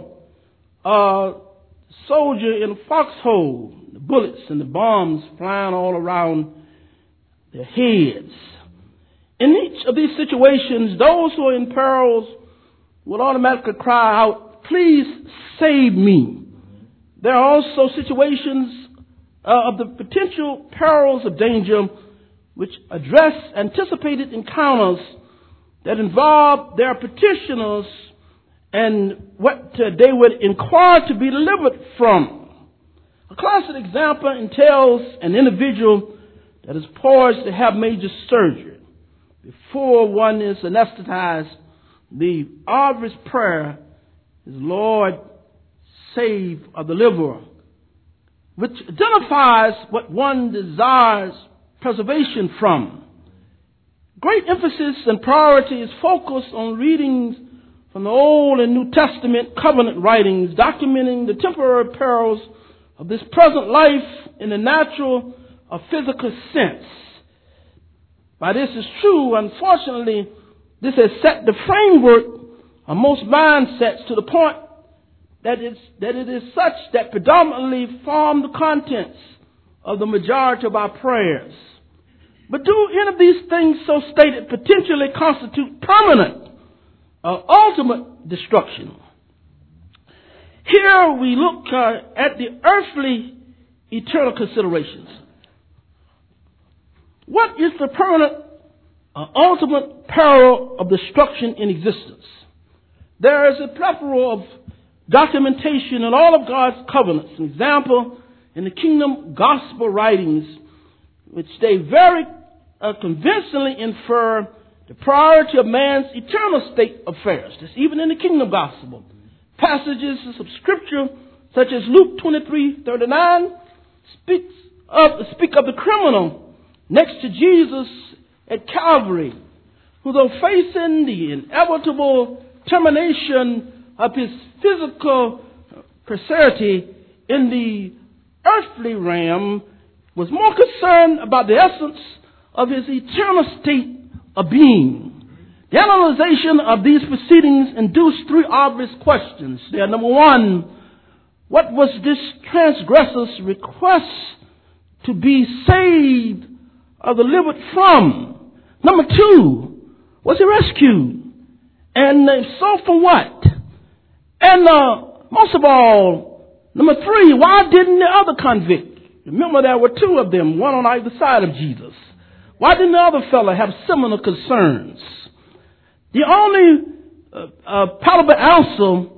a soldier in a foxhole, the bullets and the bombs flying all around their heads. In each of these situations, those who are in perils will automatically cry out, "Please save me." There are also situations uh, of the potential perils of danger which address anticipated encounters that involve their petitioners and what uh, they would inquire to be delivered from. A classic example entails an individual that is poised to have major surgery. Before one is anesthetized, the obvious prayer is, "Lord, save or deliver," which identifies what one desires preservation from. Great emphasis and priority is focused on readings from the Old and New Testament covenant writings documenting the temporary perils of this present life in the natural or physical sense. While this is true, unfortunately, this has set the framework of most mindsets to the point that, it's, that it is such that predominantly form the contents of the majority of our prayers. But do any of these things so stated potentially constitute permanent or ultimate destruction? Here we look uh, at the earthly eternal considerations. What is the permanent or ultimate peril of destruction in existence? There is a plethora of documentation in all of God's covenants. An example in the kingdom gospel writings, which they very uh, convincingly infer the priority of man's eternal state of affairs. That's even in the kingdom gospel. Passages of scripture such as Luke twenty-three thirty-nine speaks of, speak of the criminal next to Jesus at Calvary, who, though facing the inevitable termination of his physical prosperity in the earthly realm, was more concerned about the essence of his eternal state of being. The analyzation of these proceedings induced three obvious questions. There, number one, what was this transgressor's request to be saved or delivered from? Number two, was he rescued? And if so, from what? And uh, most of all, number three, why didn't the other convict? Remember, there were two of them, one on either side of Jesus. Why didn't the other fellow have similar concerns? The only uh, uh, palatable answer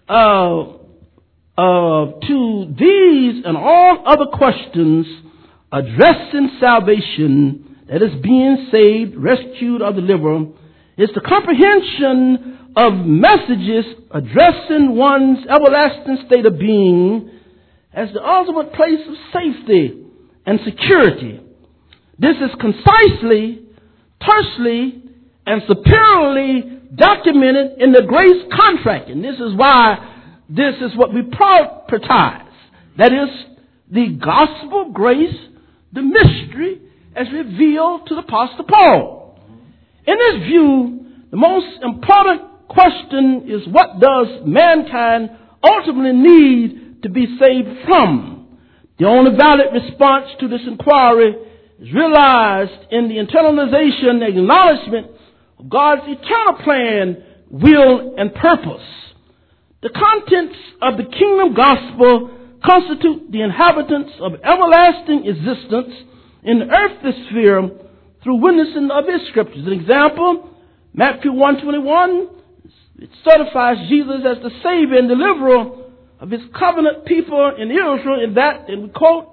uh, uh, to these and all other questions addressing salvation, that is being saved, rescued, or delivered, is the comprehension of messages addressing one's everlasting state of being as the ultimate place of safety and security. This is concisely, tersely, and superiorly documented in the grace contract. And this is why this is what we prioritize. That is the gospel grace, the mystery as revealed to the Apostle Paul. In this view, the most important question is, what does mankind ultimately need to be saved from? The only valid response to this inquiry is realized in the internalization and acknowledgement of God's eternal plan, will, and purpose. The contents of the kingdom gospel constitute the inhabitants of everlasting existence in the earthly sphere through witnessing of his scriptures. An example, Matthew one twenty-one, it certifies Jesus as the Savior and deliverer of his covenant people in Israel, in that, and we quote,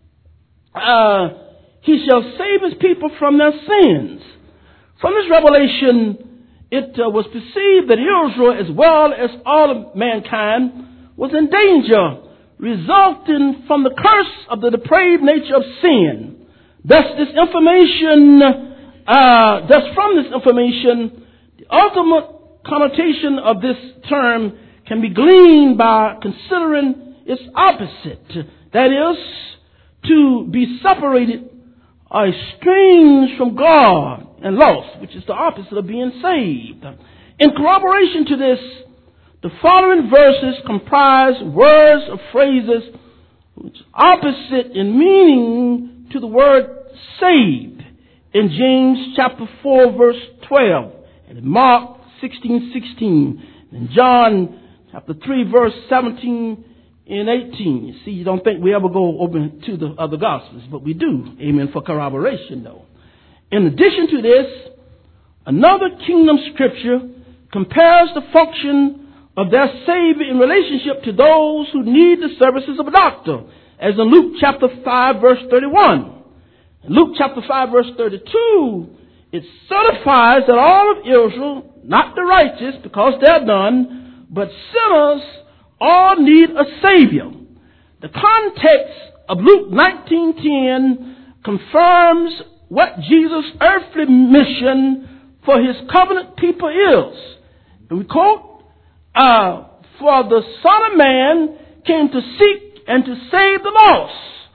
uh, he shall save his people from their sins. From this revelation, it uh, was perceived that Israel, as well as all of mankind, was in danger, resulting from the curse of the depraved nature of sin. Thus, this information, uh, thus from this information, the ultimate connotation of this term can be gleaned by considering its opposite. That is, to be separated or estranged from God and lost, which is the opposite of being saved. In corroboration to this, the following verses comprise words or phrases which are opposite in meaning to the word saved in James chapter four verse twelve, and in Mark sixteen sixteen, and in John chapter three verse seventeen and eighteen. You see, you don't think we ever go over to the other Gospels, but we do. Amen. For corroboration, though. In addition to this, another kingdom scripture compares the function of their Savior in relationship to those who need the services of a doctor, as in Luke chapter five verse thirty-one. In Luke chapter five verse thirty-two, it certifies that all of Israel, not the righteous, because they're none, but sinners, all need a Savior. The context of Luke nineteen ten confirms what Jesus' earthly mission for his covenant people is. And we quote, uh, for the Son of Man came to seek and to save the lost,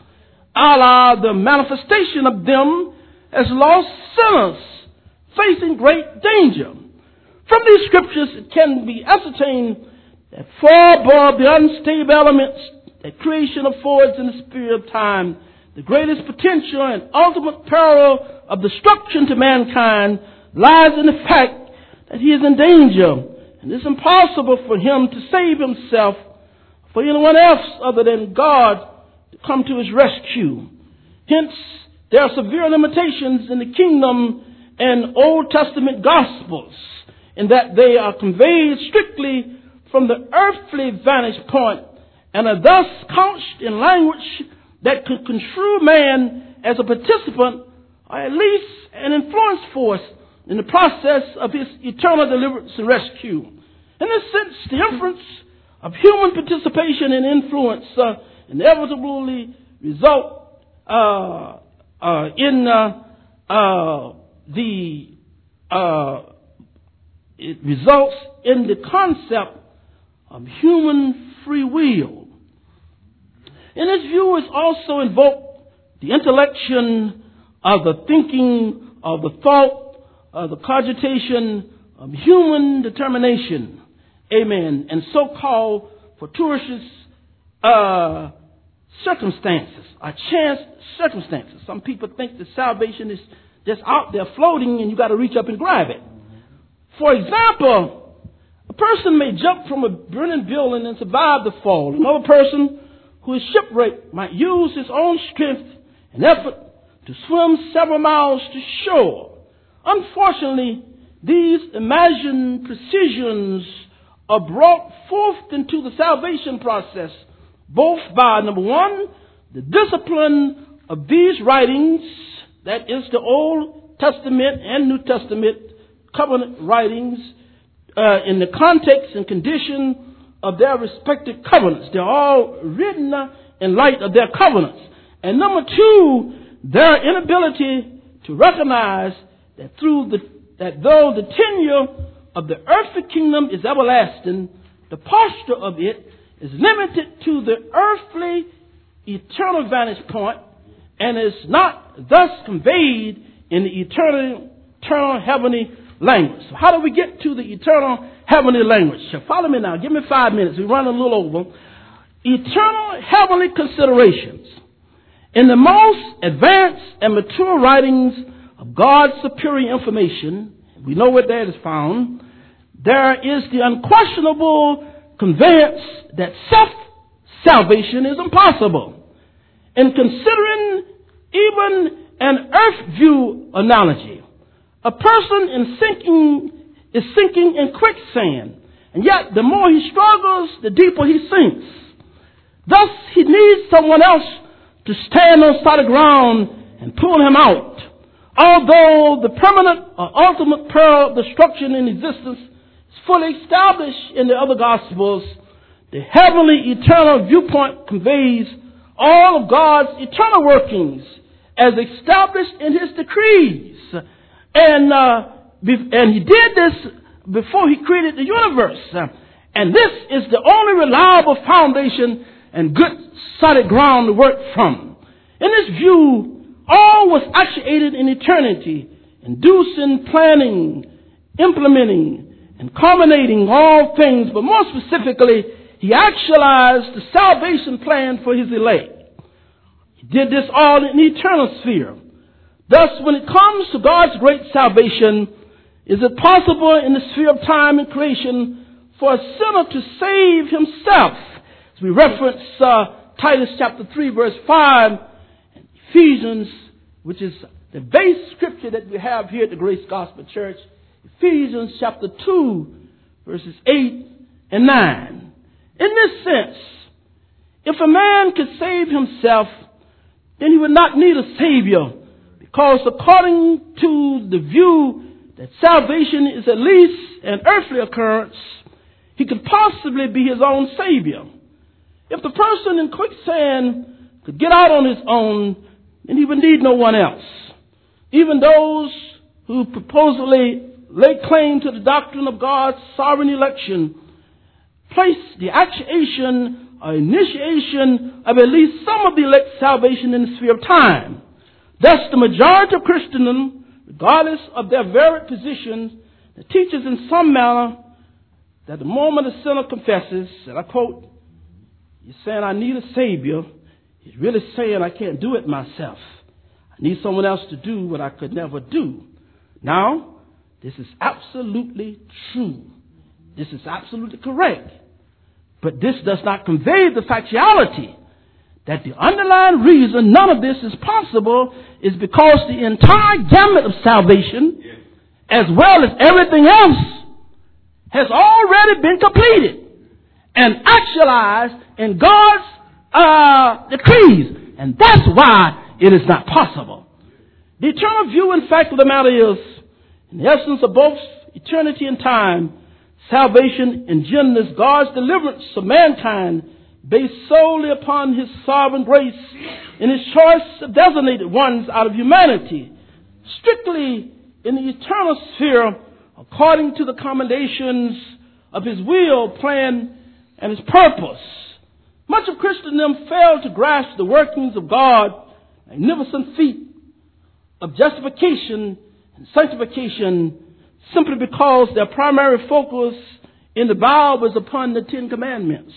a la the manifestation of them as lost sinners facing great danger. From these scriptures, it can be ascertained that far above the unstable elements that creation affords in the spirit of time, the greatest potential and ultimate peril of destruction to mankind lies in the fact that he is in danger, and it's impossible for him to save himself, for anyone else other than God to come to his rescue. Hence, there are severe limitations in the kingdom and Old Testament Gospels, in that they are conveyed strictly from the earthly vantage point, and are thus couched in language that could construe man as a participant, or at least an influence force, in the process of his eternal deliverance and rescue. In this sense, the inference of human participation and influence uh, inevitably result uh, uh, in uh, uh, the uh, it results in the concept of human free will. In this view is also invoked the intellection of the thinking, of the thought, of the cogitation of human determination. Amen. And so-called fortuitous uh, circumstances, or chance circumstances. Some people think that salvation is just out there floating and you got to reach up and grab it. For example, a person may jump from a burning building and survive the fall. Another person who is shipwrecked might use his own strength and effort to swim several miles to shore. Unfortunately, these imagined precisions are brought forth into the salvation process, both by, number one, the discipline of these writings, that is the Old Testament and New Testament covenant writings, uh, in the context and condition of their respective covenants. They're all written in light of their covenants. And number two, their inability to recognize that through the that though the tenure of the earthly kingdom is everlasting, the posture of it is limited to the earthly eternal vantage point, and is not thus conveyed in the eternal, eternal heavenly language. So how do we get to the eternal heavenly language? So follow me now. Give me five minutes. We're running a little over. Eternal heavenly considerations. In the most advanced and mature writings of God's superior information, we know where that is found, there is the unquestionable conveyance that self-salvation is impossible. In considering even an earth view analogy, A person in sinking is sinking in quicksand, and yet the more he struggles, the deeper he sinks. Thus, he needs someone else to stand on solid ground and pull him out. Although the permanent or ultimate peril of destruction in existence is fully established in the other Gospels, the heavenly eternal viewpoint conveys all of God's eternal workings as established in His decrees. And, uh, and He did this before He created the universe. And this is the only reliable foundation and good solid ground to work from. In this view, all was actuated in eternity, inducing, planning, implementing, and culminating all things, but more specifically, He actualized the salvation plan for His elect. He did this all in the eternal sphere. Thus, when it comes to God's great salvation, is it possible in the sphere of time and creation for a sinner to save himself? As we reference uh, Titus chapter three, verse five, and Ephesians, which is the base scripture that we have here at the Grace Gospel Church, Ephesians chapter two, verses eight and nine. In this sense, if a man could save himself, then he would not need a Savior, because according to the view that salvation is at least an earthly occurrence, he could possibly be his own Savior. If the person in quicksand could get out on his own, then he would need no one else. Even those who purportedly lay claim to the doctrine of God's sovereign election place the actuation or initiation of at least some of the elect's salvation in the sphere of time. Thus, the majority of Christendom, regardless of their varied positions, teaches in some manner that the moment a sinner confesses, and I quote, he's saying, I need a Savior, he's really saying, I can't do it myself. I need someone else to do what I could never do. Now, this is absolutely true. This is absolutely correct. But this does not convey the factuality that the underlying reason none of this is possible is because the entire gamut of salvation, as well as everything else, has already been completed and actualized in God's uh, decrees. And that's why it is not possible. The eternal view, in fact, of the matter is, in the essence of both eternity and time, salvation engenders God's deliverance of mankind based solely upon His sovereign grace in His choice of designated ones out of humanity, strictly in the eternal sphere, according to the commendations of His will, plan, and His purpose. Much of Christendom failed to grasp the workings of God's magnificent feat of justification and sanctification simply because their primary focus in the Bible is upon the Ten Commandments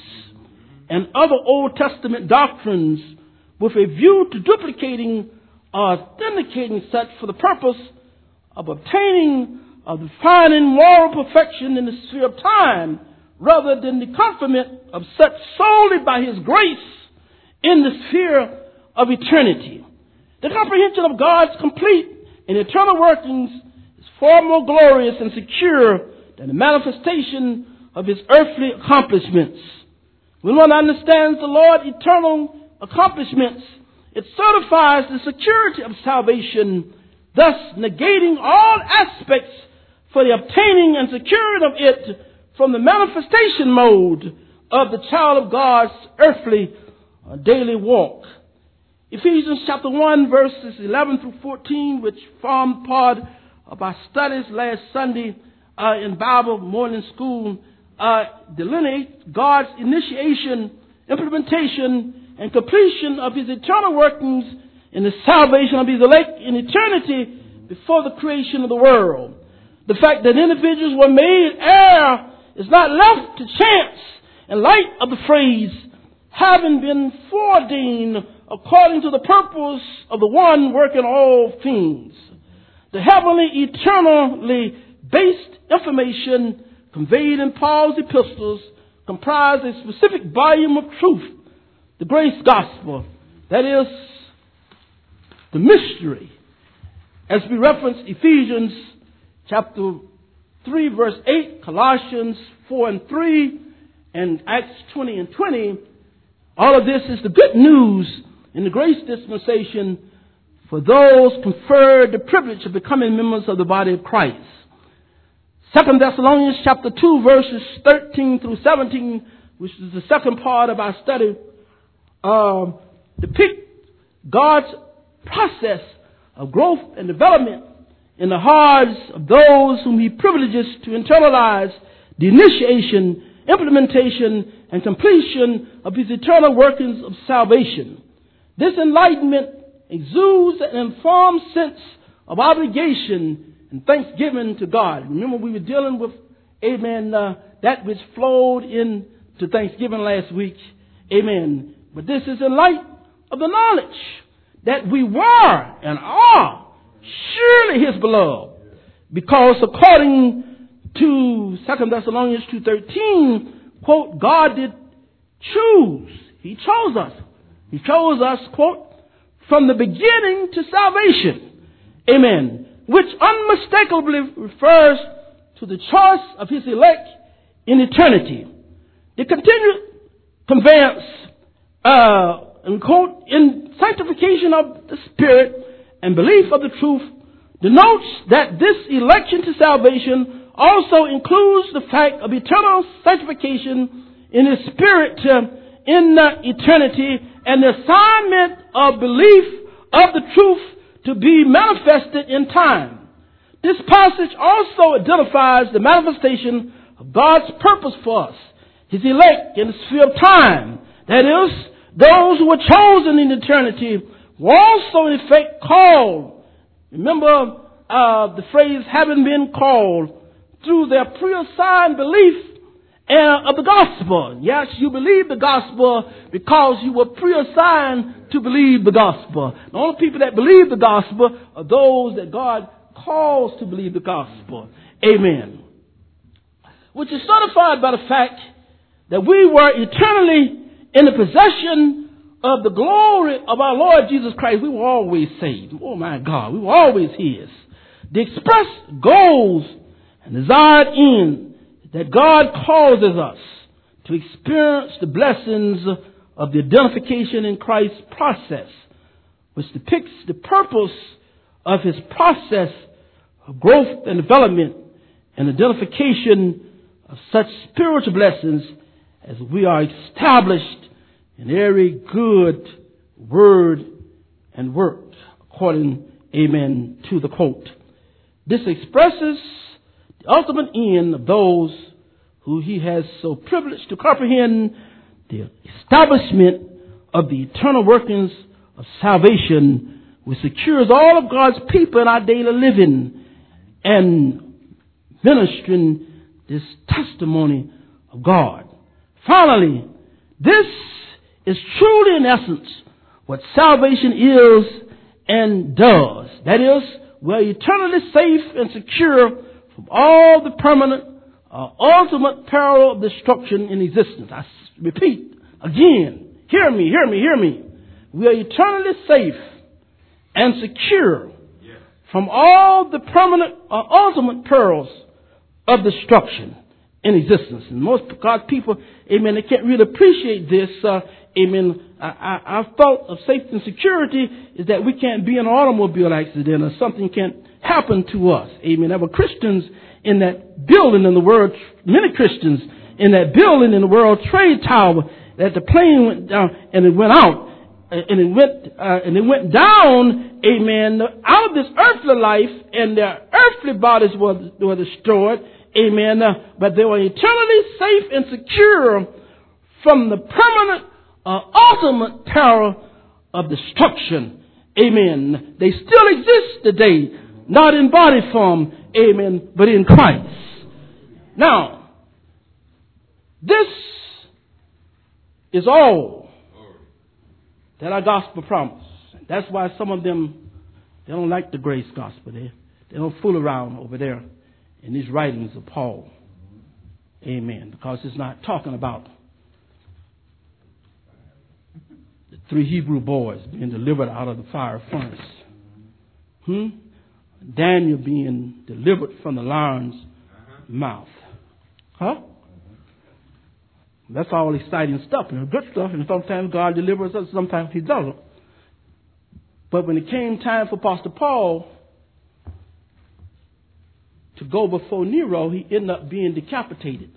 and other Old Testament doctrines with a view to duplicating or authenticating such for the purpose of obtaining or defining moral perfection in the sphere of time rather than the conferment of such solely by His grace in the sphere of eternity. The comprehension of God's complete and eternal workings is far more glorious and secure than the manifestation of His earthly accomplishments. When one understands the Lord's eternal accomplishments, it certifies the security of salvation, thus negating all aspects for the obtaining and securing of it from the manifestation mode of the child of God's earthly uh, daily walk. Ephesians chapter one, verses eleven through fourteen, which formed part of our studies last Sunday uh, in Bible morning school, uh, delineate God's initiation, implementation, and completion of His eternal workings in the salvation of His elect in eternity before the creation of the world. The fact that individuals were made heir is not left to chance in light of the phrase, having been foreordained according to the purpose of the one working all things. The heavenly, eternally based information conveyed in Paul's epistles comprise a specific volume of truth, the grace gospel, that is, the mystery. As we reference Ephesians chapter three, verse eight, Colossians four and three, and Acts twenty and twenty. All of this is the good news in the grace dispensation for those conferred the privilege of becoming members of the body of Christ. Second Thessalonians chapter two, verses thirteen through seventeen, which is the second part of our study, uh, depict God's process of growth and development in the hearts of those whom He privileges to internalize the initiation, implementation, and completion of His eternal workings of salvation. This enlightenment exudes an informed sense of obligation and thanksgiving to God. Remember, we were dealing with, amen, uh, that which flowed into Thanksgiving last week. Amen. But this is in light of the knowledge that we were and are surely His beloved. Because according to Second Thessalonians two thirteen, quote, God did choose. He chose us. He chose us, quote, from the beginning to salvation. Amen. Which unmistakably refers to the choice of His elect in eternity. The continued conveyance, uh, and quote, in sanctification of the Spirit and belief of the truth denotes that this election to salvation also includes the fact of eternal sanctification in His Spirit uh, in uh, eternity, and the assignment of belief of the truth to be manifested in time. This passage also identifies the manifestation of God's purpose for us, His elect in the sphere of time. That is, those who were chosen in eternity were also in effect called. Remember uh, the phrase, having been called through their pre-assigned belief uh, of the gospel. Yes, you believe the gospel because you were pre-assigned to believe the gospel. The only people that believe the gospel are those that God calls to believe the gospel. Amen. Which is certified by the fact that we were eternally in the possession of the glory of our Lord Jesus Christ. We were always saved. Oh my God, we were always His. The express goals and desired end that God causes us to experience the blessings of the identification in Christ's process, which depicts the purpose of His process of growth and development and identification of such spiritual blessings as we are established in every good word and work, according, amen, to the quote. This expresses the ultimate end of those who He has so privileged to comprehend the establishment of the eternal workings of salvation, which secures all of God's people in our daily living and ministering this testimony of God. Finally, this is truly in essence what salvation is and does. That is, we're eternally safe and secure from all the permanent, uh, ultimate peril of destruction in existence. I repeat again, hear me, hear me, hear me. We are eternally safe and secure from all the permanent or ultimate perils of destruction in existence. And most God's people, amen, they can't really appreciate this. Uh, amen. Our thought of safety and security is that we can't be in an automobile accident or something can't happen to us. Amen. There were Christians in that building in the World, many Christians in that building in the World Trade Tower, that the plane went down and it went out. And it went, uh, and it went down, amen, out of this earthly life, and their earthly bodies were, were destroyed, amen, uh, but they were eternally safe and secure from the permanent, uh, ultimate peril of destruction, amen. They still exist today, not in body form, amen, but in Christ. Now, this is all that our gospel promise. That's why some of them, they don't like the grace gospel. They, they don't fool around over there in these writings of Paul. Amen. Because it's not talking about the three Hebrew boys being delivered out of the fire furnace. Hmm? Daniel being delivered from the lion's mouth. Huh? That's all exciting stuff and good stuff. And sometimes God delivers us, sometimes he doesn't. But when it came time for Apostle Paul to go before Nero, he ended up being decapitated.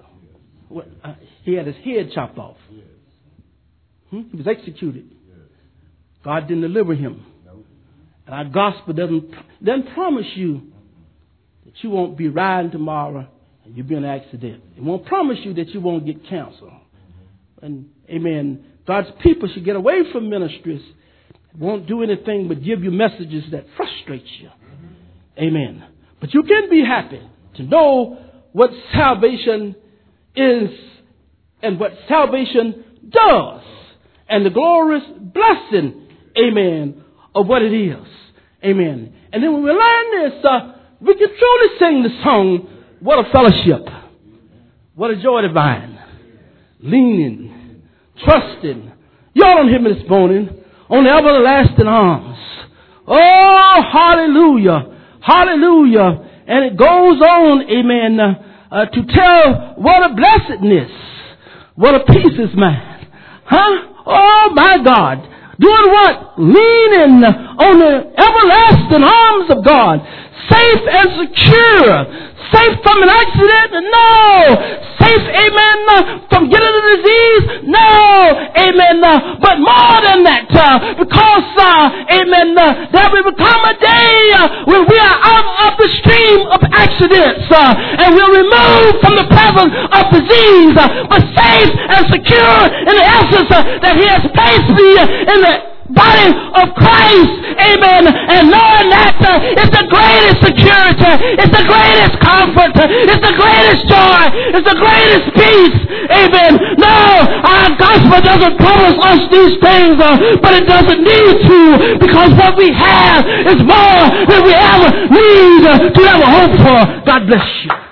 He had his head chopped off. Hmm? He was executed. God didn't deliver him. And our gospel doesn't, doesn't promise you that you won't be riding tomorrow and you'll be in an accident. It won't promise you that you won't get cancer. And amen, God's people should get away from ministries that won't do anything but give you messages that frustrate you. Amen. But you can be happy to know what salvation is and what salvation does and the glorious blessing, amen, of what it is. Amen. And then when we learn this, uh, we can truly sing the song, what a fellowship, what a joy divine, leaning, trusting. Y'all don't hear me this morning, on the everlasting arms. Oh, hallelujah. Hallelujah. And it goes on, amen, uh, uh, to tell what a blessedness, what a peace is mine. Huh? Oh, my God. Doing what? Leaning on the everlasting arms of God. Safe and secure. Safe from an accident? No. Safe, amen, uh, from getting a disease? No. Amen. Uh, but more than that, uh, because, uh, amen, uh, there will become a day uh, when we are out of the stream of accidents uh, and we're removed from the presence of disease, uh, but safe and secure in the essence uh, that he has placed me in the body of Christ, amen, and knowing that uh, it's the greatest security, it's the greatest comfort, it's the greatest joy, it's the greatest peace, amen. No, our gospel doesn't promise us these things, uh, but it doesn't need to, because what we have is more than we ever need uh, to ever hope for. God bless you.